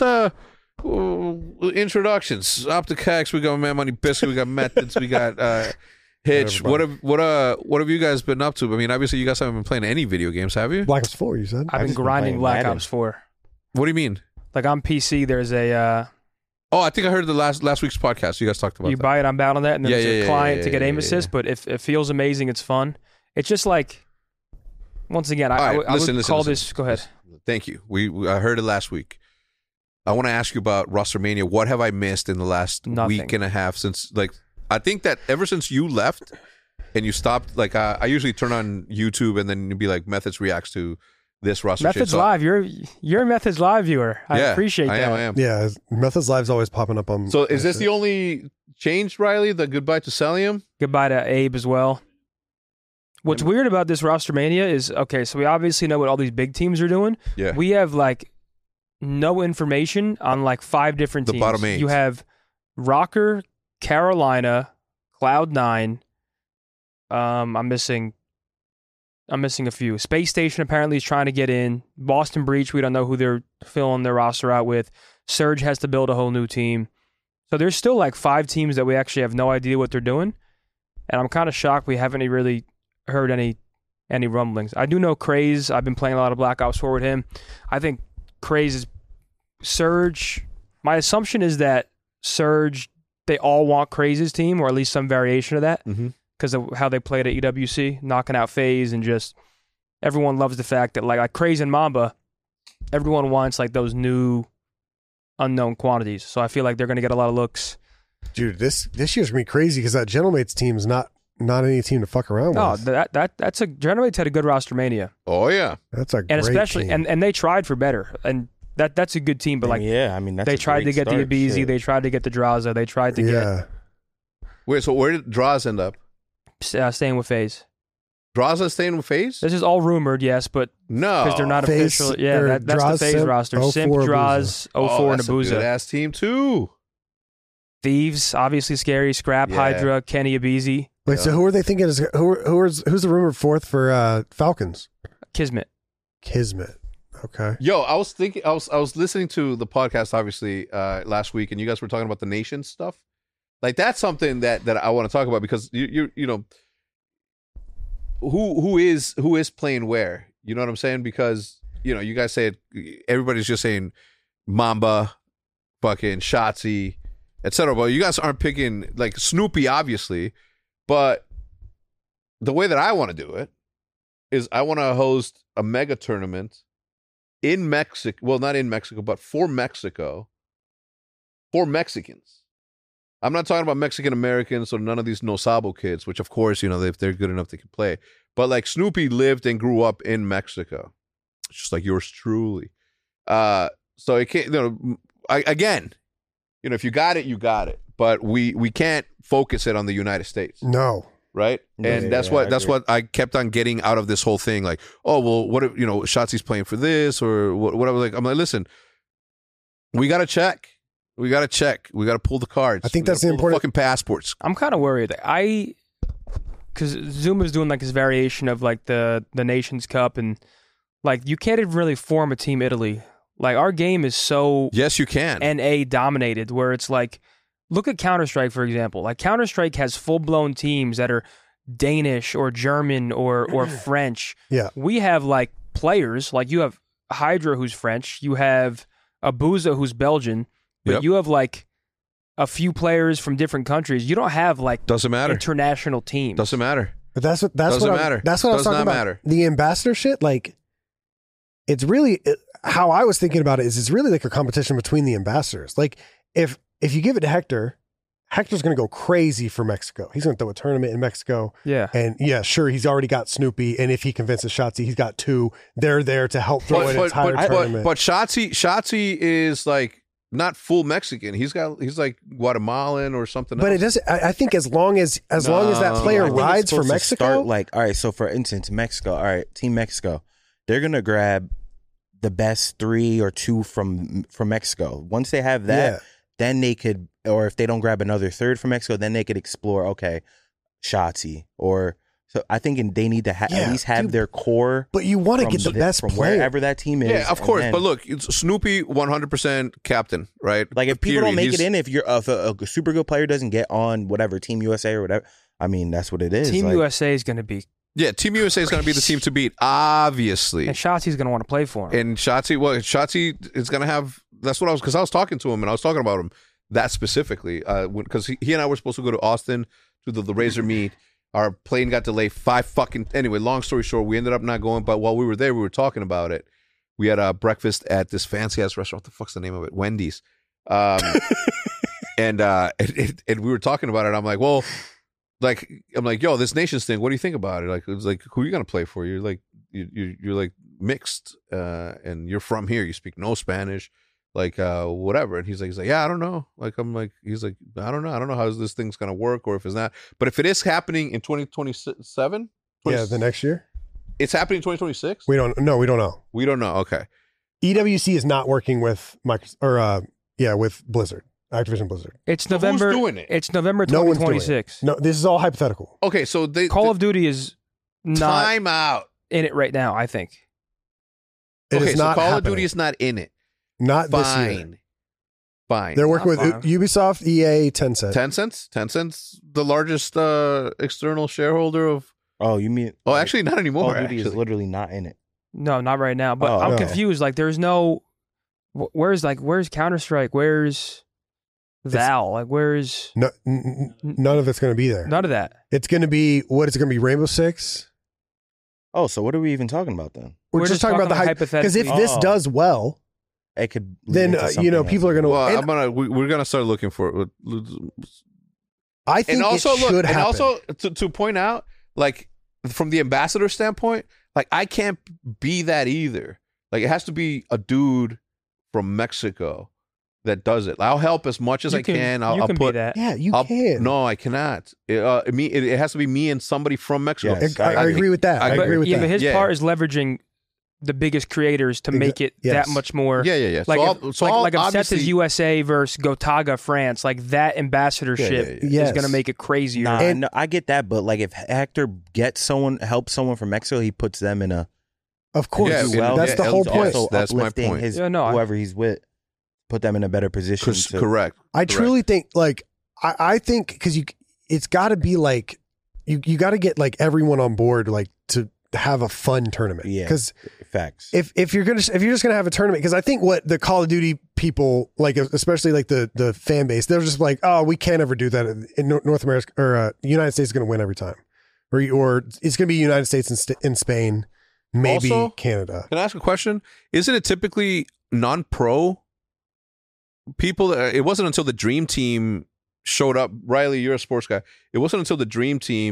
introductions. Optic Hacks, we got Man Money Biscuit, we got Methods, we got Hitch. What have you guys been up to? I mean, obviously, you guys haven't been playing any video games, have you? Black Ops 4, you said? I've been grinding Black Ops 4. What do you mean? Like on PC, there's a. I think I heard the last week's podcast. You guys talked about you that. buy it on Battle.net, and then there's a client to get aim assist. But it feels amazing. It's fun. It's just like. Once again, I would call this. Go ahead. Thank you. I heard it last week. I want to ask you about Rostermania. What have I missed in the last week and a half since? Like, I think that ever since you left and you stopped, like, I usually turn on YouTube and then you'd be like, Methods reacts to this roster. Methods Live. You're a Methods Live viewer. I appreciate that. I am. Yeah, Methods Live's always popping up on. So is this the only change, Riley? The goodbye to Celium? Goodbye to Abe as well. What's weird about this Rostermania is, okay, so we obviously know what all these big teams are doing. Yeah. We have, like, no information on, like, 5 different teams. The bottom 8. You have Rocker, Carolina, Cloud9. I'm missing a few. Space Station apparently is trying to get in. Boston Breach, we don't know who they're filling their roster out with. Surge has to build a whole new team. So there's still, like, 5 teams that we actually have no idea what they're doing. And I'm kind of shocked we haven't really heard any rumblings. I do know Craze. I've been playing a lot of Black Ops 4 with him. I think Craze is Surge. My assumption is that Surge, they all want Craze's team, or at least some variation of that, because of how they played at EWC, knocking out FaZe, and just everyone loves the fact that like Craze and Mamba, everyone wants like those new unknown quantities. So I feel like they're going to get a lot of looks. Dude, this year's gonna be crazy because that Gentlemates team is not any team to fuck around with. No, that's a Gentlemates had a good Rostermania. Oh yeah, that's a and great especially team. and they tried for better, and that's a good team. But like, yeah, I mean, that's they tried to get the Abizi, they tried to get the Draza, they tried to get. Wait, so where did Draza end up? Staying with FaZe. Draza staying with FaZe? This is all rumored, yes, but no, because they're not FaZe, official. Yeah, that's the FaZe roster. Simp, Draz, 04, and Abuza. Good ass team too. Thieves, obviously scary. Scrap, Hydra, Kenny Abizi. Wait, so who are they thinking is who's the rumored 4th for Falcons? Kismet. Okay. Yo, I was thinking, I was listening to the podcast obviously last week, and you guys were talking about the nation stuff. Like that's something that I want to talk about because you know who is playing where. You know what I'm saying? Because you know you guys say it, everybody's just saying Mamba, fucking Shotzi, etc. But you guys aren't picking like Snoopy, obviously. But the way that I want to do it is I want to host a mega tournament in Mexico. Well, not in Mexico, but for Mexico, for Mexicans. I'm not talking about Mexican Americans or none of these no sabo kids, which of course, you know, if they're good enough, they can play. But like Snoopy lived and grew up in Mexico, just like yours truly. So it can't. Again, if you got it, you got it. But we can't focus it on the United States. No. Right, and that's what I kept on getting out of this whole thing. Like, oh well, what if Shotzi's playing for this or what? I'm like, listen, we gotta check. We gotta pull the cards. I think that's the important fucking passports. I'm kind of worried. Because Zuma's doing like this variation of like the Nations Cup, and like you can't even really form a Team Italy. Like our game is so yes, you can NA dominated, where it's like. Look at Counter-Strike, for example. Like Counter-Strike has full-blown teams that are Danish or German or French. Yeah. We have like players, like you have Hydra who's French, you have Abuza who's Belgian, but you have like a few players from different countries. You don't have like doesn't matter international teams. Doesn't matter. But that's what I was talking about. Matter. The ambassador shit, like it's really how I was thinking about it is it's really like a competition between the ambassadors. Like if you give it to Hector, Hector's going to go crazy for Mexico. He's going to throw a tournament in Mexico. Yeah. And yeah, sure, he's already got Snoopy. And if he convinces Shotzi, he's got 2. They're there to help throw an entire tournament. But Shotzi is like not full Mexican. He's like Guatemalan or something else. But it doesn't. I think as long as that player rides for Mexico. Like, all right, so for instance, Mexico, all right, Team Mexico, they're going to grab the best 3 or 2 from Mexico. Once they have that, then they could, or if they don't grab another 3rd from Mexico, then they could explore, okay, Shotzi. So I think they need to at least have their core. But you want to get the best from player. wherever that team is. Yeah, of course. But look, it's Snoopy 100% captain, right? Like if people don't make it in, if a super good player doesn't get on whatever, Team USA or whatever, I mean, that's what it is. Team USA is going to be. Yeah, Team USA is going to be the team to beat, obviously. And Shotzi's going to want to play for him. And Shotzi is going to have. That's what because I was talking to him and I was talking about him that specifically because he and I were supposed to go to Austin to the Razor meet. Our plane got delayed anyway, long story short, we ended up not going. But while we were there, we were talking about it. We had a breakfast at this fancy ass restaurant. What the fuck's the name of it? Wendy's. And we were talking about it. I'm like, well, yo, this Nations thing. What do you think about it? Like, it's like, who are you gonna play for? You're like, you're like mixed, and you're from here. You speak no Spanish, like whatever. And he's like, yeah, I don't know. Like, he's like, I don't know how this thing's gonna work, or if it's not. But if it is happening in 2027, the next year, it's happening in 2026. We don't know. We don't know. Okay. EWC is not working with with Blizzard. Activision Blizzard. It's November. Who's doing it? It's November 2026. No, this is all hypothetical. Okay, so Call of Duty is not time out in it right now, I think. It is not Call happening. of Duty is not in it. Not Fine. this year. Fine. They're working with Ubisoft, EA, Tencent. Tencent's the largest external shareholder of. Oh, you mean? Oh, actually, not anymore. Call of Duty is literally not in it. No, not right now. But I'm confused. Like, there's no. Where's Counter-Strike? Where's Val? Like, where's none of it's going to be there. None of that. It's going to be what? It's going to be Rainbow Six. Oh, so what are we even talking about then? We're just talking about the hype. Because if this does well, it could. Then people are going to. Well, we're going to start looking for it. I think it should happen. And also to point out, like from the ambassador standpoint, like I can't be that either. Like it has to be a dude from Mexico that does it. I'll help as much as I can. I'll put be that. Yeah, you can. No, I cannot. It has to be me and somebody from Mexico. Yes, I agree with that. I agree with that. But his part is leveraging the biggest creators to make it that much more. Yeah. Like if Seth's USA versus Gotaga France, like that ambassadorship is going to make it crazier. No, I get that, but like if Hector helps someone from Mexico, he puts them in a. Of course, that's the whole point. That's my point. Whoever he's with, put them in a better position. Correct. I truly think, like, I think because it's got to be like you got to get like everyone on board, like to have a fun tournament. Yeah, because facts. If you're just gonna have a tournament, because I think what the Call of Duty people like, especially like the fan base, they're just like, oh, we can't ever do that in North America, or United States is gonna win every time, or it's gonna be United States and Spain. Maybe also, Canada. Can I ask a question? Isn't it typically non-pro people? It wasn't until the Dream Team showed up. Riley, you're a sports guy. It wasn't until the Dream Team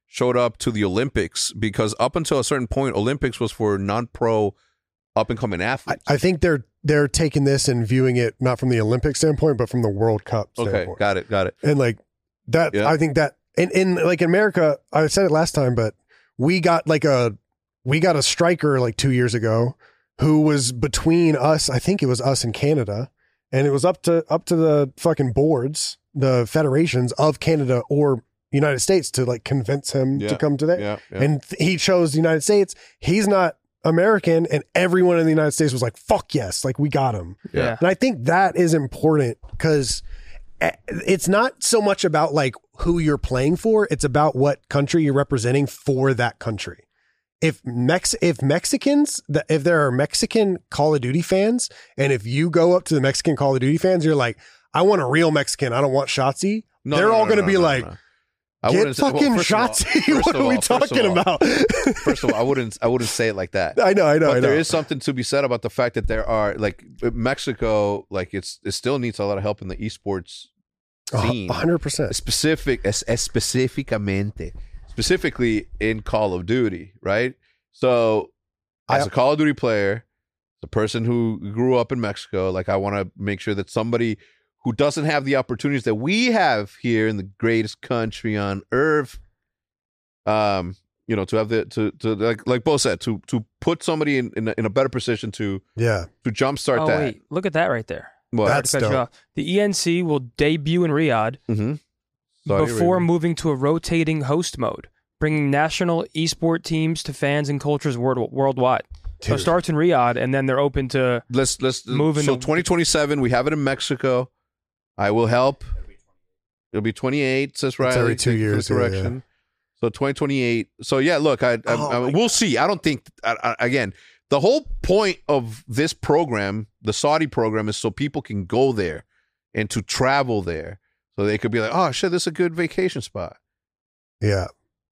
showed up to the Olympics, because up until a certain point, Olympics was for non-pro up-and-coming athletes. I think they're taking this and viewing it not from the Olympic standpoint, but from the World Cup standpoint. Okay, got it. And like that, I think that in like America, I said it last time, but we got a striker like 2 years ago who was between us. I think it was us and Canada, and it was up to the fucking boards, the federations of Canada or United States to like convince him to come to that. Yeah. And he chose the United States. He's not American, and everyone in the United States was like, fuck yes, like we got him. Yeah. And I think that is important, because it's not so much about like who you're playing for, it's about what country you're representing for that country. If Mexicans, if there are Mexican Call of Duty fans, and if you go up to the Mexican Call of Duty fans, you're like, I want a real Mexican, I don't want Shotzi. They're all going to be like, get fucking Shotzi. What are we talking about? First of all, I wouldn't say it like that. I know. But there is something to be said about the fact that there are, like, Mexico, like it still needs a lot of help in the esports scene. 100%. Specifically in Call of Duty, right? So as a Call of Duty player, the person who grew up in Mexico, like I want to make sure that somebody who doesn't have the opportunities that we have here in the greatest country on earth, to have like Bo said, to put somebody in a better position to jumpstart that. Wait, look at that right there. What? That's dope. The ENC will debut in Riyadh before moving to a rotating host mode, bringing national esport teams to fans and cultures worldwide. So it starts in Riyadh, and then they're open to let's move in. So 2027, we have it in Mexico. I will help. It'll be 28, says Riley. It's every 2 years. Correction. Yeah. So 2028. So yeah, look, we'll see. I don't think, again, the whole point of this program, the Saudi program, is so people can go there and to travel there. So they could be like, oh shit, this is a good vacation spot. Yeah.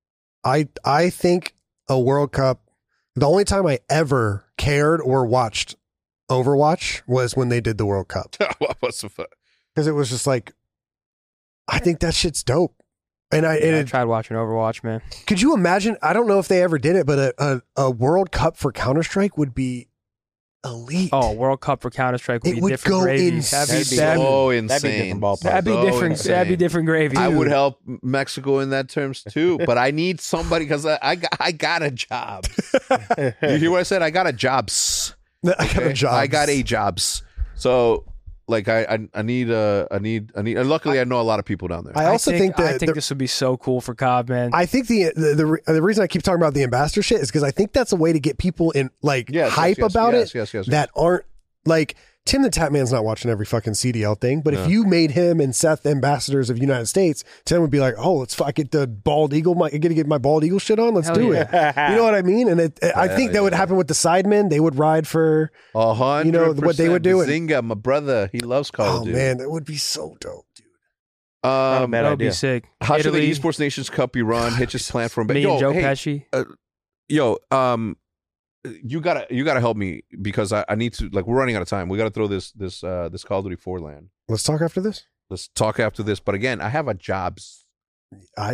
I think a World Cup, the only time I ever cared or watched Overwatch was when they did the World Cup. What's the fuck? Because it was just like, I think that shit's dope. And I tried watching Overwatch, man. Could you imagine? I don't know if they ever did it, but a World Cup for Counter-Strike would be elite. Oh, World Cup for Counter-Strike would it be would different go gravy. insane. That'd be so insane. That'd be different. That'd be different gravy. I would help Mexico in that terms too, but I need somebody, because I got a job. You hear what I said? I got a jobs. I got a job. I got a jobs. So like I need. And luckily, I know a lot of people down there. I think this would be so cool for COD, man. I think the reason I keep talking about the ambassador shit is because I think that's a way to get people in hype about it that aren't like Tim the Tap Man's not watching every fucking CDL thing, but if you made him and Seth ambassadors of United States, Tim would be like, oh, let's get the bald eagle. I get to get my bald eagle shit on. Let's do it. You know what I mean? And I think that would happen with the Sidemen. They would ride for 100%. What they would do. Zinga, my brother, he loves Call of Duty. Oh man, that would be so dope, dude. That would be sick. How should the Esports Nations Cup be run? Hitch's plan for me and Joe Pesci. You gotta help me, because I need to, like, we're running out of time. We gotta throw this Call of Duty 4 LAN. Let's talk after this. But again, I have a jobs. I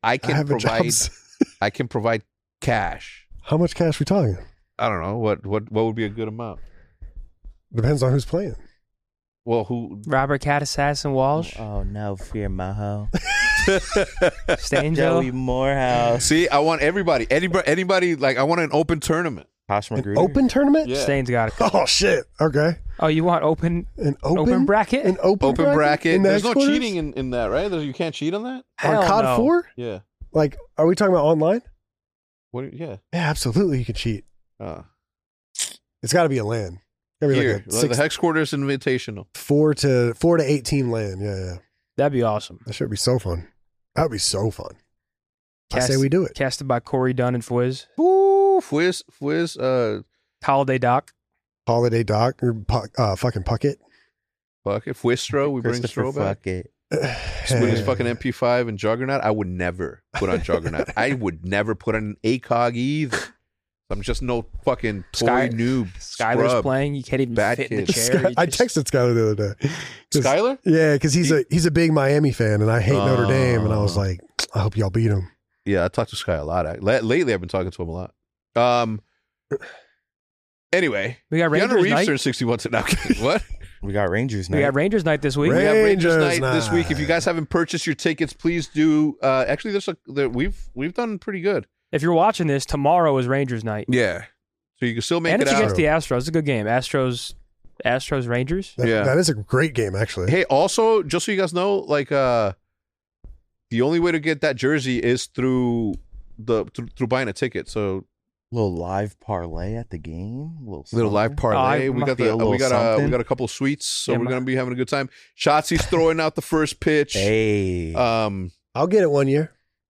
can provide cash. How much cash we talking? I don't know what would be a good amount. Depends on who's playing. Well, who? Robert Cat Assassin Walsh. Oh no, Fear Maho. Stanjo. Joey Morehouse. See, I want anybody. Like, I want an open tournament. An open tournament? Yeah. Stain's got it. Oh shit. Okay. Oh, you want open bracket? An open bracket. There's no cheating in that, right? You can't cheat on that. Hell on COD no. 4? Yeah. Like, are we talking about online? What? Yeah. Yeah, absolutely. You can cheat. It's got to be a LAN. Here, the Hex Quarters Invitational. 4 to 18 LAN. Yeah. That'd be awesome. That should be so fun. That would be so fun. I say we do it. Casted by Corey Dunn and Fwiz. Ooh, Fwiz. Holiday Doc. Or fucking Puckett. Fwistro. We bring Stro back. With his fucking MP5 and Juggernaut. I would never put on Juggernaut. I would never put on an ACOG either. I'm just no fucking toy noob. Skylar's playing. You can't even fit in the chair. I texted Skylar the other day. Skylar? Yeah, because he's a big Miami fan, and I hate Notre Dame, and I was like, I hope y'all beat him. Yeah, I talk to Sky a lot. Lately, I've been talking to him a lot. Anyway, we got Rangers Keanu night. Reeves turned 61 to now. What? We got Rangers night. We got Rangers night this week. We have Rangers night night. this week. If you guys haven't purchased your tickets, please do. Actually, we've done pretty good. If you're watching this, tomorrow is Rangers night. Yeah, so you can still make and it it's out. against the Astros. It's a good game. Astros Rangers. That is a great game, actually. Hey, also, just so you guys know, like, the only way to get that jersey is through through buying a ticket. So, little live parlay at the game. little live parlay. We got we got a couple of suites, so Yeah, we're gonna be having a good time. Shotzi's throwing out the first pitch. Hey. I'll get it one year.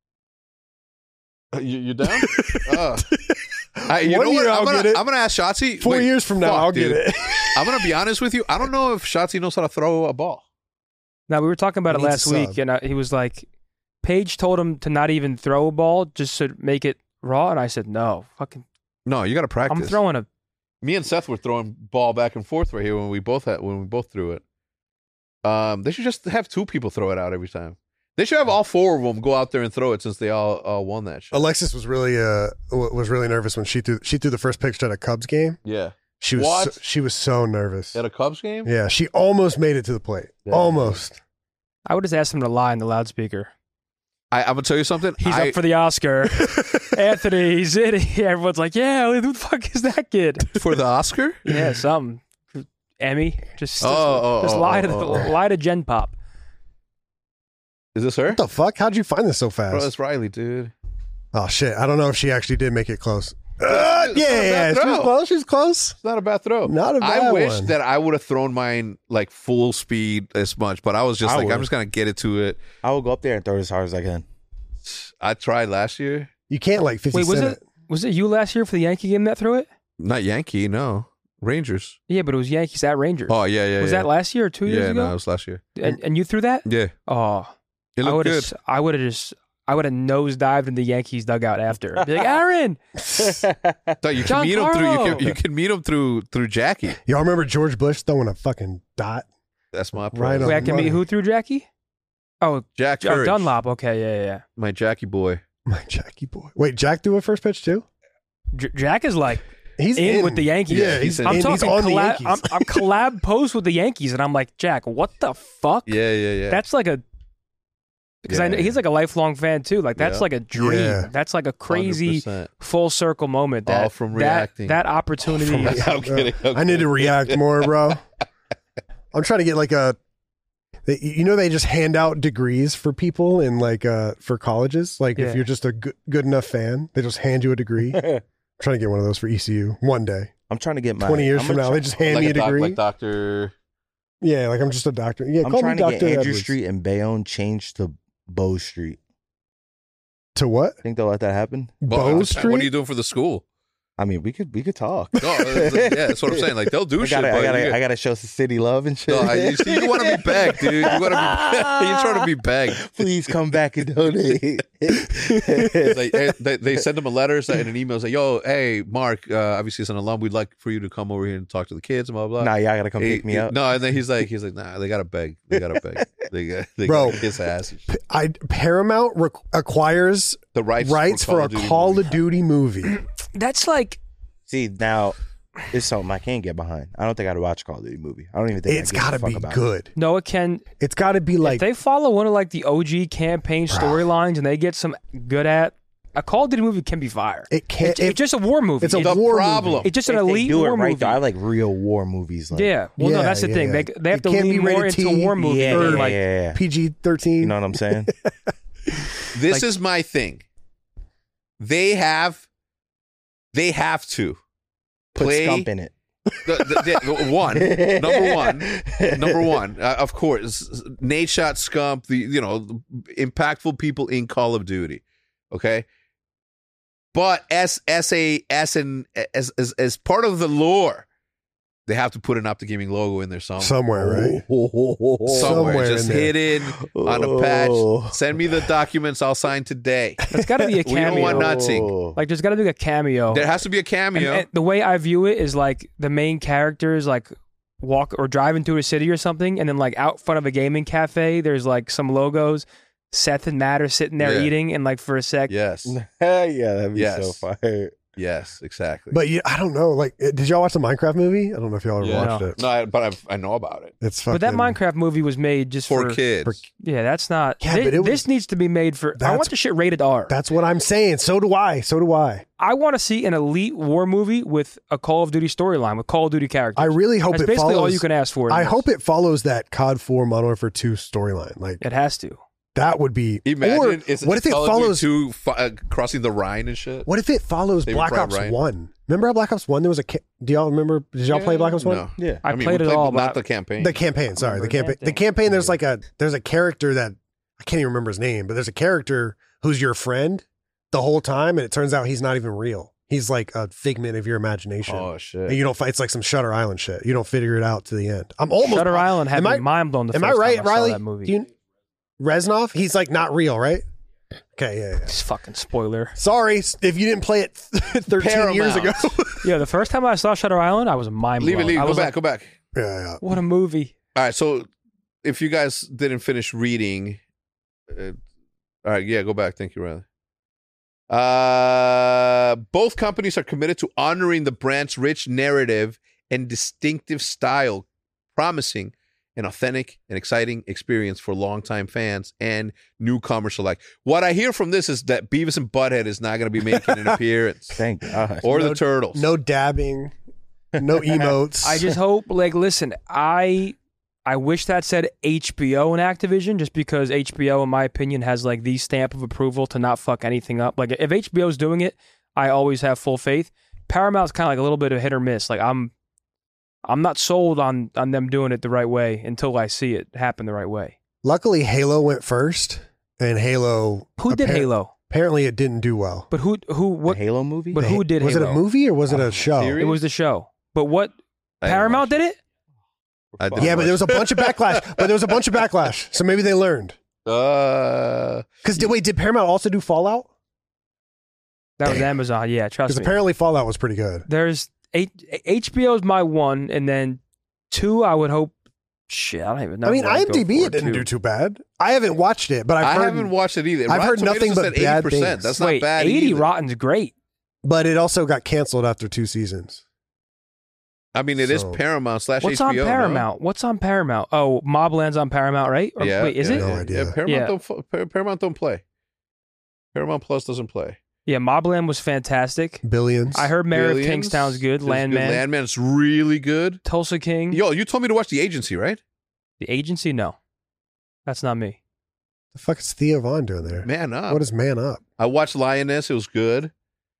You down? You One know year what? I'll get it. I'm gonna ask Shotzi. 4 years from now, I'll dude. get it. I'm gonna be honest with you. I don't know if Shotzi knows how to throw a ball. Now, we were talking about it He needs last a week, sub. and he was like, Paige told him to not even throw a ball, just to make it raw. And I said, no, fucking, No, you got to practice. I'm throwing a. Me and Seth were throwing ball back and forth right here when we both threw it. They should just have two people throw it out every time. They should have all four of them go out there and throw it since they all won that shit. Alexis was really nervous when she threw the first pitch at a Cubs game. Yeah. She was so nervous. At a Cubs game? Yeah, she almost made it to the plate. Yeah. Almost. I would just ask him to lie in the loudspeaker. I'm going to tell you something. He's up for the Oscar. Anthony, he's in it. Everyone's like, yeah, who the fuck is that kid? For the Oscar? Yeah, something. Emmy. Just Oh, lie to Gen Pop. Is this her? What the fuck? How'd you find this so Bro, fast? that's Riley, dude. Oh shit! I don't know if she actually did make it close. It's Yeah, not a bad she was throw. close. She was close. It's not a bad throw. Not a bad I wish one. that I would have thrown mine like full speed as much, but I was just I'm just going to get it to it. I will go up there and throw it as hard as I can. I tried last year. You can't like 50 Wait, cent was it you last year for the Yankee game that threw it? Not Yankee, no. Rangers. Yeah, but it was Yankees at Rangers. Oh, yeah. Was that last year or 2 years Yeah, ago? no, it was last year. And you threw that? Yeah. Oh, It looked good. I would have nosedived in the Yankees dugout after. Be like, Aaron, Thought you John can meet him Carlo. through. You can meet him through Jackie. Y'all remember George Bush throwing a fucking dot? That's my Right prize. on. wait, I can meet who threw Jackie? Oh, Jack Courage, Dunlop. Okay, yeah. my Jackie boy. My Jackie boy. Wait, Jack threw a first pitch too? Jack is like He's in with the Yankees. Yeah, he's in. I'm in. talking He's on the collab. Yankees. I'm collab post with the Yankees, and I'm like, Jack, what the fuck? Yeah. That's like a because I know he's like a lifelong fan too. Like that's Yeah. like a dream. Yeah. That's like a crazy 100%. full circle moment. That All from reacting. that opportunity. From is, I'm kidding. I need to react more, bro. I'm trying to get like they just hand out degrees for people in like for colleges. Like Yeah. if you're just a good enough fan, they just hand you a degree. I'm trying to get one of those for ECU one day. I'm trying to get my 20 years I'm from gonna now, they just hand me a degree. like Doctor. Yeah, like I'm just a doctor. Yeah, I'm call trying me to Dr. get Andrew Edwards. Street and Bayonne changed to Bow Street. To what? Think they'll let that happen? Bow Street? What are you doing for the school? I mean, we could talk. No, yeah, that's what I'm saying. Like they'll do I shit. but gotta, I gotta show some city love and shit. No, you want to be begged, dude. You want to be. You're trying to be begged. Please come back and donate. They send him a letter and an email say, "Yo, hey, Mark. Obviously, as an alum, we'd like for you to come over here and talk to the kids and blah blah." Nah, y'all gotta come pick me up. No, and then he's like, nah, they gotta beg. They beg. They Bro, gotta kiss ass. Paramount acquires The rights for a Call of Duty movie. that's like See, now it's something I can't get behind. I don't think I'd watch Call of Duty movie. I don't even think It's got to be good. no, it can. It's got to be like If they follow one of like the OG campaign storylines and they get some good at a Call of Duty movie can be fire. it can't. It's just a war movie. It's a The war problem. movie. It's just an If they elite do it war right, movie. though, I like real war movies. Like, Yeah. Well, no, Yeah, that's the yeah, thing. yeah. They have It to can't lean be more rated into T. war movie yeah, than yeah, like yeah. PG-13. You know what I'm saying? This is my thing. They have to Put play Scump in it. Number one. Of course, Nate Shot, Scump, the impactful people in Call of Duty. Okay, but as part of the lore, they have to put an Optic Gaming logo in there somewhere. Right? Somewhere, just in there. hidden on a patch. Send me the documents. I'll sign today. it's got to be a We don't want cameo. nothing. Like there's got to be a cameo. There has to be a cameo. And the way I view it is like the main characters like walk or drive into a city or something, and then like out front of a gaming cafe, there's like some logos. Seth and Matt are sitting there eating, and like for a sec, Yes. Yeah, that'd be so fire. Yes, exactly. But I don't know. Like, did y'all watch the Minecraft movie? I don't know if y'all ever watched it. No, but I know about it. It's fucking. But that Minecraft movie was made just for kids. Yeah, that's not. Yeah, but this needs to be made for. I want the shit rated R. That's what I'm saying. So do I. I want to see an elite war movie with a Call of Duty storyline with Call of Duty characters. I really hope that's it basically follows. all you can ask for. I hope it follows that COD 4 Modern Warfare 2 storyline. Like it has to. That would be. Imagine or, what if it follows to crossing the Rhine and shit? What if it follows Black Ops 1? Remember how Black Ops 1 there was a. Do y'all remember? Did y'all play Black Ops 1? No. Yeah, I played it all, not the campaign. The campaign. Sorry, the campaign. The campaign. There's a character that I can't even remember his name, but there's a character who's your friend the whole time, and it turns out he's not even real. He's like a figment of your imagination. Oh shit! And you don't fight. It's like some Shutter Island shit. You don't figure it out to the end. I'm almost Shutter Island had me mind blown. Am I right, Riley? That movie. Reznov? He's like not real, right? Okay, yeah. It's fucking spoiler. Sorry if you didn't play it 13 years ago. Yeah, the first time I saw Shutter Island, I was mind blown. Leave it. Go back. Yeah. What a movie! All right, so if you guys didn't finish reading, all right, go back. Thank you, Riley. Both companies are committed to honoring the brand's rich narrative and distinctive style, promising an authentic and exciting experience for longtime fans and newcomers alike. What I hear from this is that Beavis and Butthead is not going to be making an appearance. Thank God. Or the Turtles. No dabbing, no emotes. I just hope, listen, I wish that said HBO and Activision, just because HBO, in my opinion, has the stamp of approval to not fuck anything up. Like, if HBO's doing it, I always have full faith. Paramount's kind of a little bit of hit or miss. Like, I'm not sold on them doing it the right way until I see it happen the right way. Luckily, Halo went first, and Halo. Who did Halo? Apparently, it didn't do well. But what the Halo movie? But who did was Halo? Was it a movie or was it a show? Series? It was the show. But what? Paramount did it? But there was a bunch of backlash. So maybe they learned. Because did Paramount also do Fallout? That was Amazon. Yeah, trust me. Because apparently Fallout was pretty good. There's HBO's my one, and then 2. I would hope. Shit, I don't even know. I mean, IMDb it didn't do too bad. I haven't watched it, but I haven't watched it either. I've heard nothing but bad things. That's not bad. 80 Rotten's great, but it also got canceled after 2 seasons. I mean, it is Paramount / What's HBO. On Paramount? No? What's on Paramount? Oh, Mobland's on Paramount, right? Or, yeah. Wait, is it? No idea. Paramount don't play. Paramount Plus doesn't play. Yeah, Mobland was fantastic. Billions. I heard Mayor of Kingstown's good. Landman. Landman's really good. Tulsa King. Yo, you told me to watch The Agency, right? The Agency? No. That's not me. The fuck is Theo Vaughn doing there? Man Up. What is Man Up? I watched Lioness. It was good.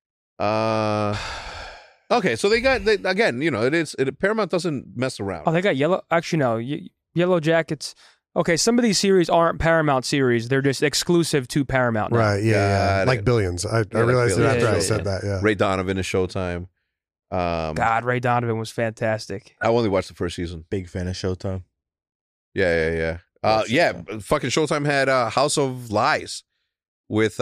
Okay, so Paramount doesn't mess around. Oh, they got Yellow. Actually, no. Yellow Jackets. Okay, some of these series aren't Paramount series. They're just exclusive to Paramount now. Right, yeah. Like Billions. I realized it after I said that, yeah. Ray Donovan is Showtime. God, Ray Donovan was fantastic. I only watched the first season. Big fan of Showtime. Yeah. Fucking Showtime had House of Lies with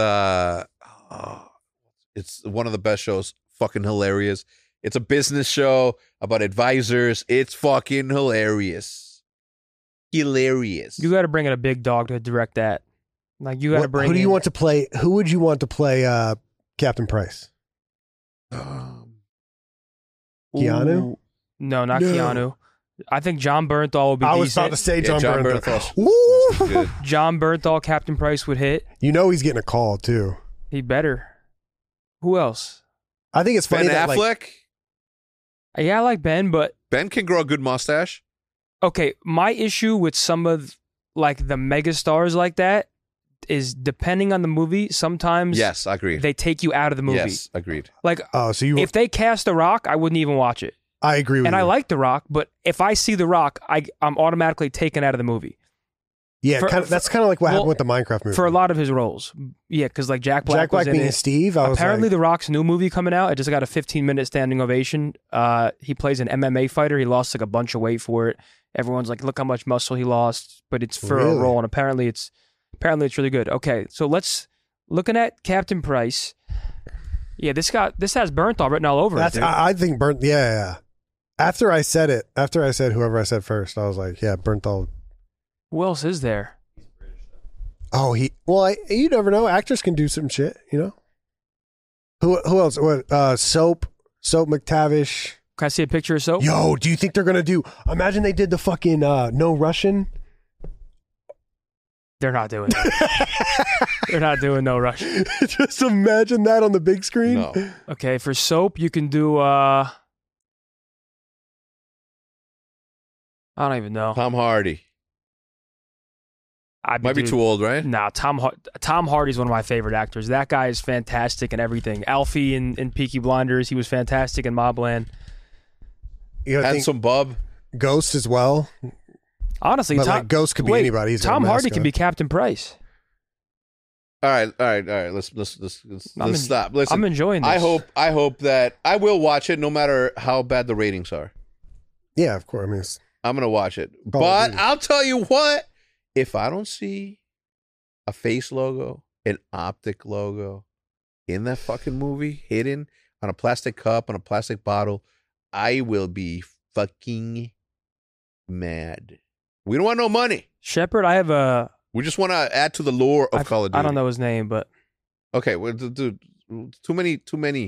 it's one of the best shows. Fucking hilarious. It's a business show about advisors. It's fucking hilarious. You got to bring in a big dog to direct that. Like, you got to bring. Who do you want to play? Who would you want to play Captain Price? Keanu? No, not Keanu. I think John Bernthal would be decent. I was about to say John Bernthal. Good. John Bernthal, Captain Price would hit. You know he's getting a call too. He better. Who else? I think it's funny Ben Affleck. Yeah, I like Ben, but Ben can grow a good mustache. Okay, my issue with some of the mega stars like that is, depending on the movie, sometimes yes, agreed. They take you out of the movie. Yes, agreed. If they cast The Rock, I wouldn't even watch it. I agree with you. And I like The Rock, but if I see The Rock, I'm automatically taken out of the movie. Yeah, that's kind of like what happened with the Minecraft movie. For a lot of his roles. Yeah, because Jack Black was in being it. Steve. Apparently, The Rock's new movie coming out, it just got a 15-minute standing ovation. He plays an MMA fighter. He lost a bunch of weight for it. Everyone's like, look how much muscle he lost, but it's for a role, and apparently it's really good. Okay, so looking at Captain Price. Yeah, this has Bernthal written all over it. I think yeah. After I said whoever I said first, I was like, yeah, Bernthal. Who else is there? Oh, you never know. Actors can do some shit, you know. Who else? What? Soap McTavish. Can I see a picture of Soap? Yo, do you think they're gonna do? Imagine they did the fucking No Russian. They're not doing that. They're not doing No Russian. Just imagine that on the big screen. No. Okay, for Soap, you can do. I don't even know. Tom Hardy. Might be too old, right? Nah, Tom Hardy's one of my favorite actors. That guy is fantastic in everything. Alfie in Peaky Blinders, he was fantastic in Mobland. Handsome Bub. Ghost as well. Honestly, but Ghost could be anybody. He's Tom Hardy can be Captain Price. All right. Let's stop. Listen, I'm enjoying this. I hope that I will watch it no matter how bad the ratings are. Yeah, of course. I mean, I'm gonna watch it, but I'll tell you what. If I don't see a face logo, an optic logo in that fucking movie, hidden on a plastic cup, on a plastic bottle, I will be fucking mad. We don't want no money. Shepard, I have a... We just want to add to the lore of Call of Duty. I don't know his name, but... Okay, well, dude, too many.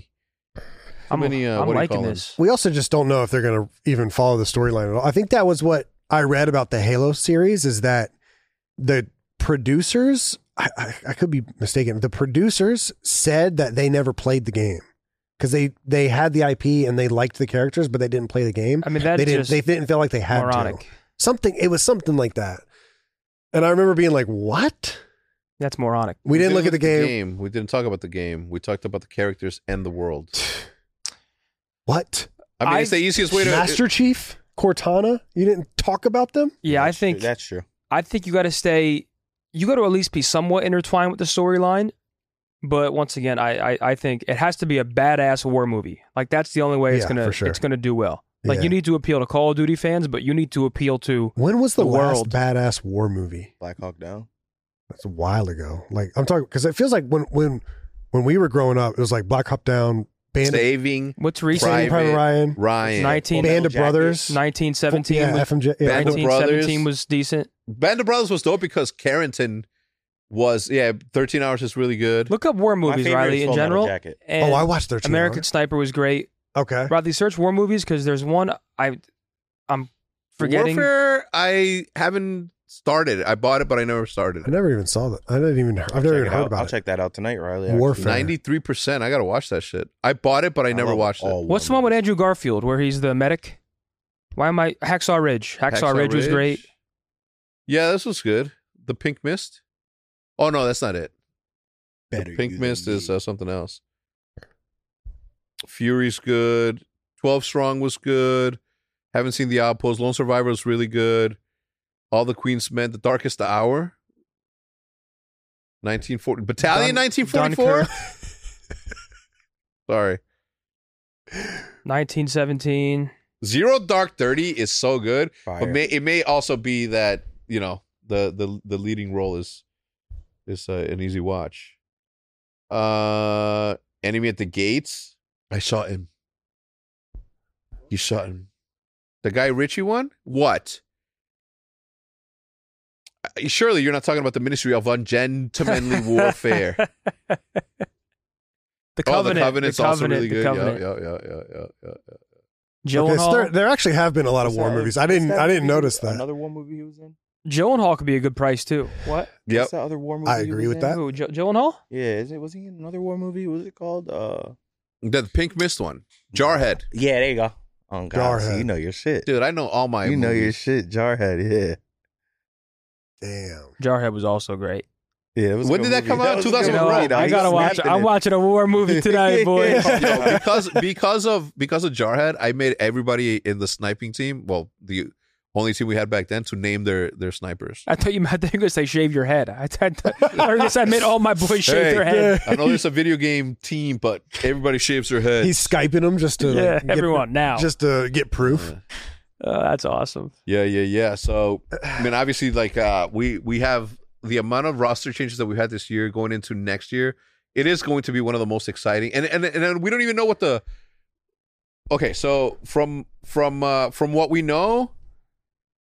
I'm liking this. We also just don't know if they're going to even follow the storyline at all. I think that was what I read about the Halo series, is that the producers, I could be mistaken, the producers said that they never played the game because they had the IP and they liked the characters, but they didn't play the game. I mean, they didn't feel like they had moronic. To. It was something like that. And I remember being like, what? That's moronic. We didn't look at the game. We didn't talk about the game. We talked about the characters and the world. What? I mean, it's the easiest way to... Master Chief, Cortana, you didn't talk about them? Yeah, I think... That's true. I think you got to at least be somewhat intertwined with the storyline. But once again, I think it has to be a badass war movie. Like, that's the only way it's gonna do well. Like, you need to appeal to Call of Duty fans, but you need to appeal to when was the last world. Badass war movie? Black Hawk Down. That's a while ago. Like, I'm talking because it feels like when we were growing up, it was like Black Hawk Down, Saving. What's recent? Private Ryan. 19 Band of Brothers. 1917. Yeah, FMJ. Yeah. 1917 was decent. Band of Brothers was dope because Carrington was 13 Hours is really good. Look up war movies, Riley, in general. And I watched 13 American Hours. Sniper was great. Okay. Riley, search war movies because there's one I'm forgetting. Warfare, I haven't started. I bought it, but I never started. I never even saw that. I've never even heard about it. I'll check that out tonight, Riley. Warfare. 93%. I got to watch that shit. I bought it, but I never watched it. What's the one with Andrew Garfield where he's the medic? Hacksaw Ridge. Hacksaw Ridge was great. Yeah, this was good. The Pink Mist. Oh, no, that's not it. Better Pink Mist is something else. Fury's good. 12 Strong was good. Haven't seen The Outpost. Lone Survivor was really good. All the Queen's Men. The Darkest Hour. 1940. Battalion 1944? Sorry. 1917. Zero Dark 30 is so good. Fire. But it may also be that, the leading role is an easy watch. Enemy at the Gates. I shot him. You shot him. The Guy Ritchie one? What? Surely you're not talking about the Ministry of Ungentlemanly Warfare. The Covenant. The Covenant's also really good. Yeah. Gyllenhaal. There actually have been a lot of war movies. I didn't notice that. Another war movie he was in? Gyllenhaal could be a good price too. What? Yep. What's that other war movie? I agree with that. Who, Gyllenhaal? Yeah, was he in another war movie? What was it called? The Pink Mist one. Jarhead. Yeah, there you go. Oh God, Jarhead. so you know your shit. Dude, I know all my You know movies. your shit, Jarhead, yeah. Damn. Jarhead was also great. Yeah, it was a When good did that movie. come out? was a 2001. good movie, I gotta watch it. I'm watching a war movie tonight, boys. because of Jarhead, I made everybody in the sniping team, well, the only team we had back then, to name their snipers. I thought you were going to say shave your head. I guess I made all my boys shave their head. I know there's a video game team, but everybody shaves their head. He's Skyping them just to everyone now. Just to get proof. That's awesome. Yeah. So, I mean, obviously, like we have the amount of roster changes that we've had this year going into next year. It is going to be one of the most exciting, and we don't even know what the. Okay, so from what we know,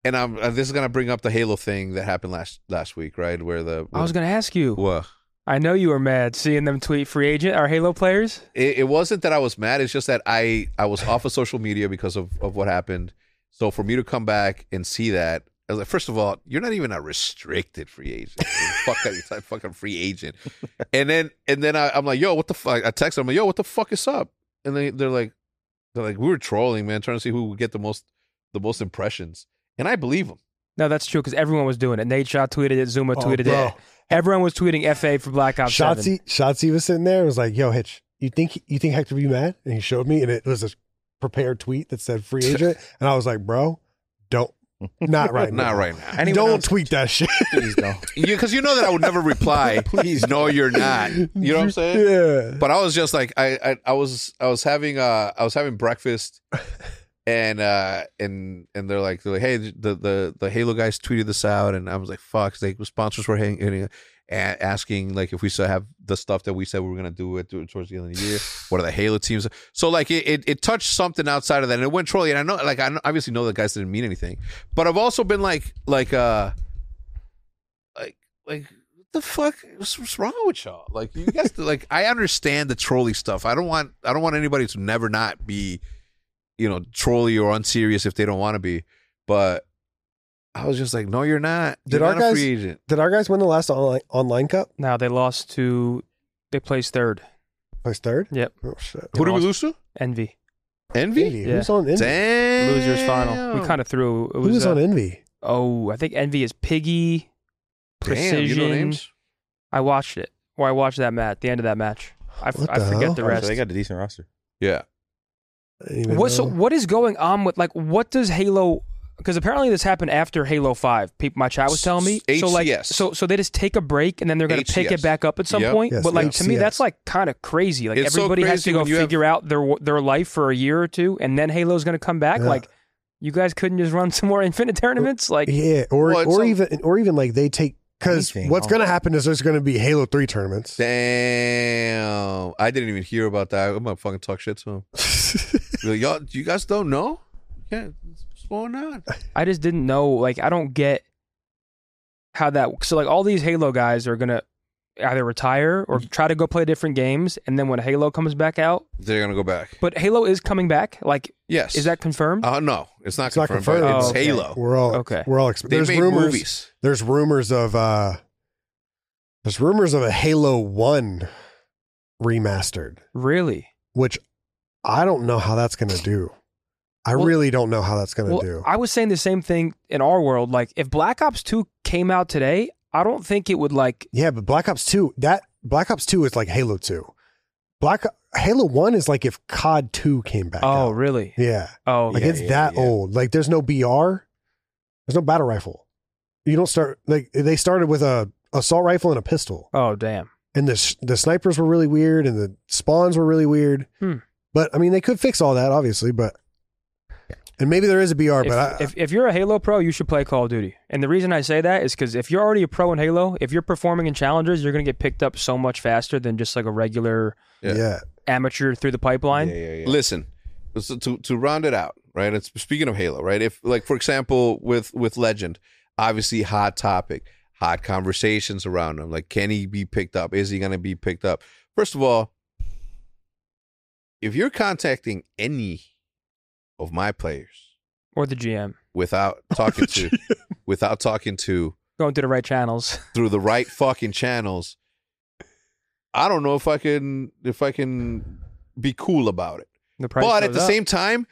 And this is gonna bring up the Halo thing that happened last week, right? Where I was gonna ask you. What? I know you were mad seeing them tweet free agent or Halo players. It wasn't that I was mad. It's just that I was off of social media because of what happened. So for me to come back and see that, I was like, first of all, you're not even a restricted free agent. Fuck that, you're a fucking free agent. And then I'm like, yo, what the fuck? I texted them, like, yo, what the fuck is up? And they're like, we were trolling, man, trying to see who would get the most impressions. And I believe them. No, that's true because everyone was doing it. Nate Shot tweeted it. Zuma tweeted it. Everyone was tweeting FA for Black Ops 7. Shotzi was sitting there and was like, yo, Hitch, you think Hector would be mad? And he showed me, and it was a prepared tweet that said free agent. And I was like, bro, not right now. Not right now. Don't tweet that shit. Please don't. Because you know that I would never reply. Please, no, you're not. You know what I'm saying? Yeah. But I was just like, I was having breakfast, and they're like, hey, the Halo guys tweeted this out, and I was like, fuck. Like, sponsors were asking like if we still have the stuff that we said we were gonna do it towards the end of the year. What are the Halo teams? So like it touched something outside of that, and it went trolling. And I know, like, I obviously know that guys didn't mean anything, but I've also been like what the fuck? What's wrong with y'all? Like, you guys, like, I understand the trolly stuff. I don't want anybody to never not be, trolly or unserious if they don't want to be. But I was just like, no, you're not. You're not a free agent. Did our guys win the last online cup? No, they lost to. They placed third. Placed third? Yep. Oh shit. Who did we lose to? Envy. Envy? Yeah. Who's on Envy? Damn. Losers final. We kind of threw. Who was on Envy? Oh, I think Envy is Piggy. Precision. Damn, you know names? I watched it. Or I watched that match. The end of that match. I forget the rest. So they got a decent roster. Yeah. What is going on with, like, what does Halo? Because apparently this happened after Halo 5. People, my chat was telling me. HCS. So they just take a break and then they're going to pick it back up at some point. Yes, but like HCS. to me, that's like kind of crazy. Like, It's everybody so has to crazy go when you figure out their life for a year or two, and then Halo's going to come back. Yeah. Like, you guys couldn't just run some more Infinite tournaments, like even like they take, because Anything. what's going to happen is there's going to be Halo 3 tournaments. Damn. I didn't even hear about that. I'm going to fucking talk shit to him. Like, y'all, you guys don't know? Yeah. What's going on? I just didn't know. Like, I don't get how that. So like all these Halo guys are gonna either retire or try to go play different games, and then when Halo comes back out, They're going to go back. but Halo is coming back. Like, Yes. is that confirmed? No, it's not It's not confirmed. confirmed. But it's Oh, okay. Halo. We're all Okay. They there's made rumors. movies. There's rumors of a Halo 1 remastered, Really? which I don't know how that's going to do. I really don't know how that's going to do. I was saying the same thing in our world. Like, if Black Ops 2 came out today, I don't think it would like. Yeah, but Black Ops 2 is like Halo 2. Halo 1 is like if COD 2 came back Oh, out. really? Yeah. Oh, Like okay. it's that old. Like there's no BR. There's no battle rifle. You don't start like they started with a assault rifle and a pistol. Oh, damn. And the snipers were really weird and the spawns were really weird. But I mean they could fix all that obviously, but and maybe there is a BR, If you're a Halo pro, you should play Call of Duty. And the reason I say that is because if you're already a pro in Halo, if you're performing in challengers, you're going to get picked up so much faster than just like a regular yeah. amateur through the pipeline. Listen, so to round it out, right? It's speaking of Halo, right? If, like, for example, with Legend, obviously hot topic, hot conversations around him. Like, can he be picked up? Is he going to be picked up? First of all, if you're contacting any of my players Or the GM. without talking to Going through the right channels. through the right fucking channels, I don't know if I can be cool about it. The price But at goes the up. same time,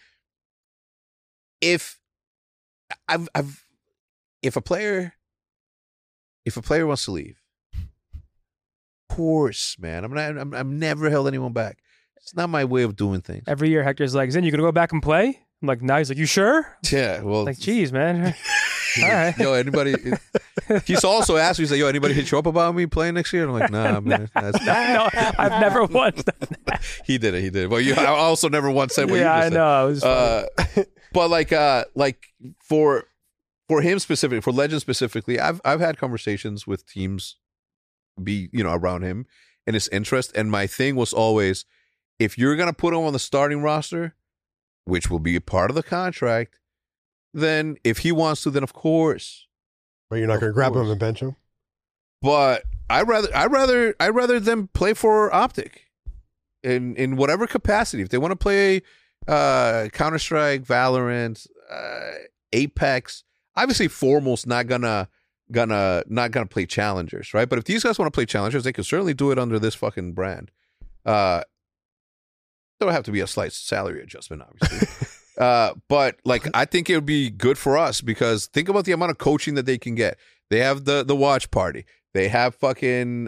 if a player wants to leave, of course, man, I've never held anyone back. It's not my way of doing things. Every year, Hector's like, "Zen, you gonna go back and play?" I'm like, "No." He's like, "You sure?" Yeah, well, Like, geez, man. All right. Yo, anybody? He's also asked me. He's like, "Yo, anybody hit you up about me playing next year?" And I'm like, "Nah, man." No, I've never once. He did it. Well, I also never once said what you Yeah, just I said. know. It was funny. But like for him specifically, for Legend specifically, I've had conversations with teams around him and his interest, and my thing was always, if you're gonna put him on the starting roster, which will be a part of the contract, then if he wants to, then of course. But you're not going to grab him and bench him? But I'd rather them play for Optic in whatever capacity. If they want to play Counter-Strike, Valorant, Apex, obviously Formal's not gonna play challengers, right? But if these guys want to play challengers, they can certainly do it under this fucking brand. There would have to be a slight salary adjustment, obviously. But like, I think it would be good for us because think about the amount of coaching that they can get. They have the watch party. They have fucking.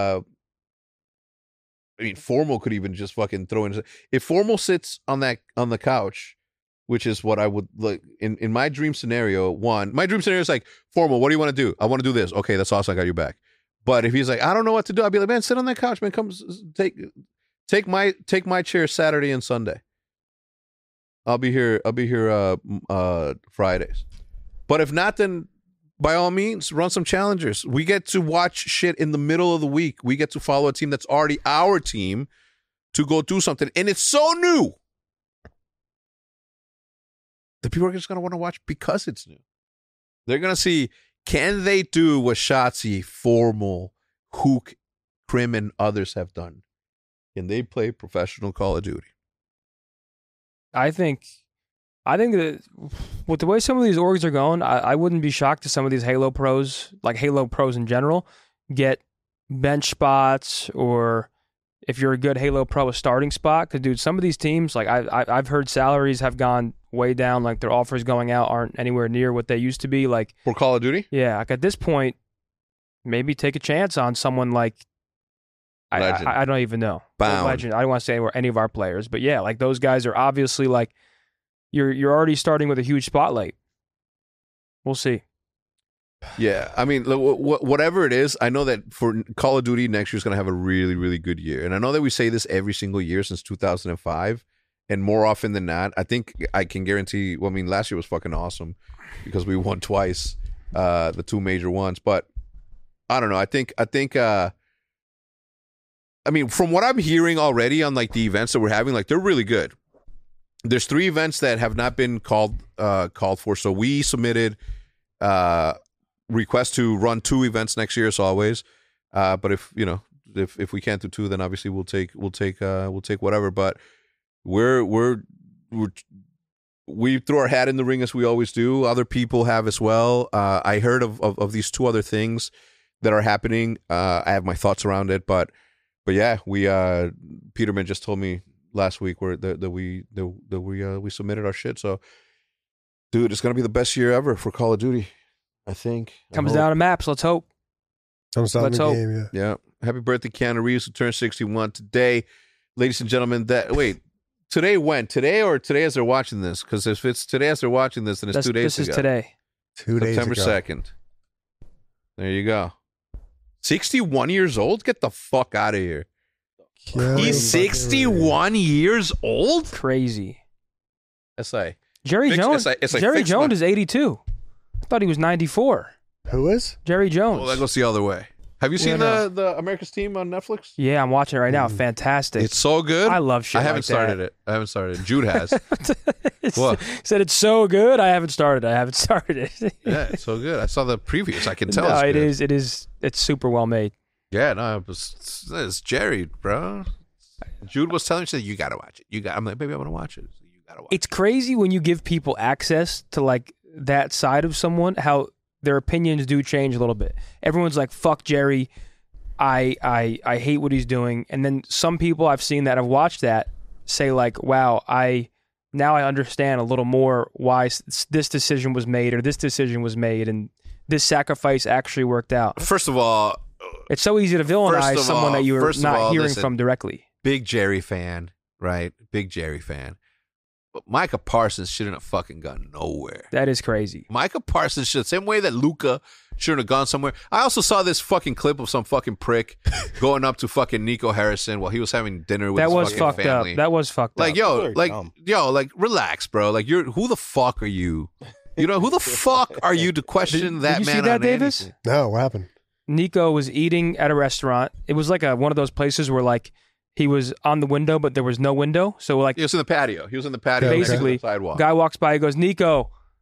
Formal could even just fucking throw in. If Formal sits on the couch, which is what I would like in my dream scenario. My dream scenario is like, Formal, what do you want to do? I want to do this. Okay, that's awesome. I got your back. But if he's like, I don't know what to do, I'd be like, man, sit on that couch, man. Come take my chair Saturday and Sunday. I'll be here Fridays. But if not, then by all means, run some challengers. We get to watch shit in the middle of the week. We get to follow a team that's already our team to go do something. And it's so new that people are just going to want to watch because it's new. They're going to see, can they do what Shotzzy, Formal, Hook, Crim, and others have done? Can they play professional Call of Duty? I think that with the way some of these orgs are going, I wouldn't be shocked if some of these Halo pros, like Halo pros in general, get bench spots, or if you're a good Halo pro, a starting spot. Because, dude, some of these teams, like I've heard salaries have gone way down, like their offers going out aren't anywhere near what they used to be. Like for Call of Duty? Yeah, like at this point, maybe take a chance on someone like I don't even know. Legend. I don't want to say any of our players, but yeah, like those guys are obviously like you're already starting with a huge spotlight. We'll see. Yeah, I mean, whatever it is, I know that for Call of Duty next year is going to have a really, really good year, and I know that we say this every single year since 2005, and more often than not, I think I can guarantee. Well, I mean, last year was fucking awesome because we won twice, the two major ones. But I don't know. I think. I mean, from what I'm hearing already on like the events that we're having, like they're really good. There's 3 events that have not been called for. So we submitted requests to run 2 events next year, as always. But if we can't do 2, then obviously we'll take whatever. But we throw our hat in the ring as we always do. Other people have as well. I heard of these 2 other things that are happening. I have my thoughts around it, but yeah, we Peterman just told me last week that we submitted our shit. So, dude, it's gonna be the best year ever for Call of Duty. I think comes down to maps. Let's hope. Comes down to the game. Yeah. Happy birthday, Keanu Reeves, who turned 61 today, ladies and gentlemen. Today when? Today or today as they're watching this? Because if it's today as they're watching this, then it's 2 days ago. This is today. 2 days ago. September 2nd. There you go. 61 years old? Get the fuck out of here. He's 61 years old? Crazy. SI. Jerry Jones. Jerry Jones is 82. I thought he was 94. Who is? Jerry Jones. Well, that goes the other way. Have you seen the America's Team on Netflix? Yeah, I'm watching it right now. Fantastic. It's so good. I love shit. I haven't started it. Jude has. What? Said it's so good. I haven't started it. Yeah, it's so good. I saw the previews. I can tell. No, it is. It's super well made. Yeah, no, it's Jerry, bro. Jude was telling me, she said, you gotta watch it. I'm like, baby, I want to watch it. So you gotta watch It's crazy when you give people access to like that side of someone, how their opinions do change a little bit. Everyone's like, fuck Jerry. I hate what he's doing. And then some people I've seen that have watched that say like, wow, now I understand a little more why this decision was made or this decision was made and this sacrifice actually worked out. First of all, it's so easy to villainize someone that you're not hearing from directly. Big Jerry fan, right? Big Jerry fan. But Micah Parsons shouldn't have fucking gone nowhere. That is crazy. Micah Parsons should, same way that Luka shouldn't have gone somewhere. I also saw this fucking clip of some fucking prick going up to fucking Nico Harrison while he was having dinner with his fucking family. That was fucked up. Like, relax, bro. Like, who the fuck are you? You know, who the fuck are you to question that man? Did you see that, Davis? Anything? No, what happened? Nico was eating at a restaurant. It was like one of those places where like he was on the window, but there was no window. So like he was in the patio. Basically, next to the sidewalk. Guy walks by. He goes, Nico,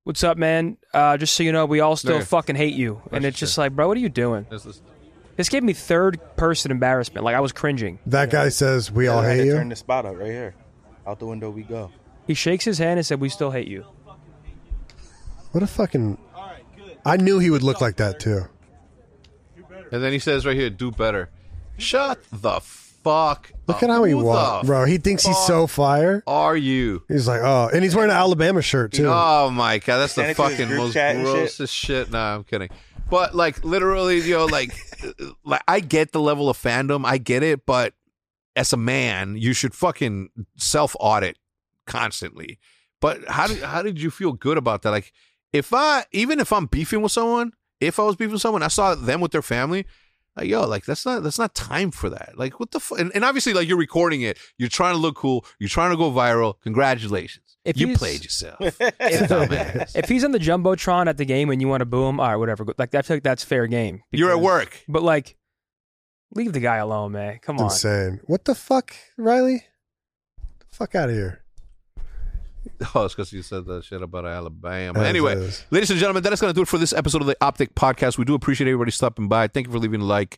what's up, man? Just so you know, we all still fucking hate you. And it's just like, bro, what are you doing? This gave me third-person embarrassment. Like, I was cringing. That guy says, we all hate you? Turn the spot up right here. Out the window we go. He shakes his hand and said, we still hate you. What a fucking... I knew he would look like that, too. And then he says right here, do better. Shut the fuck Look at how he walks, bro. He thinks he's so fire. Are you? He's like, oh. And he's wearing an Alabama shirt, too. Oh, my God. That's the fucking most grossest shit. Nah, I'm kidding. But, like, literally, like I get the level of fandom. I get it. But as a man, you should fucking self-audit constantly. But how did you feel good about that? Like, even if I'm beefing with someone, if I was beefing with someone, I saw them with their family, like, yo, like, that's not time for that. Like, what the fuck? And obviously, like, you're recording it. You're trying to look cool. You're trying to go viral. Congratulations. You played yourself. If he's on the Jumbotron at the game and you want to boo him, all right, whatever. Like, I feel like that's fair game. You're at work. But, like, leave the guy alone, man. Come on. Insane. What the fuck, Riley? Get the fuck out of here. Oh, it's because you said that shit about Alabama. Anyway, ladies and gentlemen, that is going to do it for this episode of the Optic Podcast. We do appreciate everybody stopping by. Thank you for leaving a like.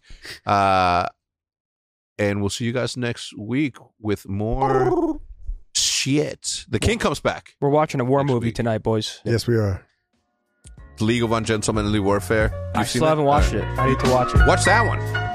And we'll see you guys next week with more shit. The King comes back. We're watching a war movie tonight, boys. Yes, we are. League of Ungentlemanly Warfare. I still haven't watched it. I need to watch it. Watch that one.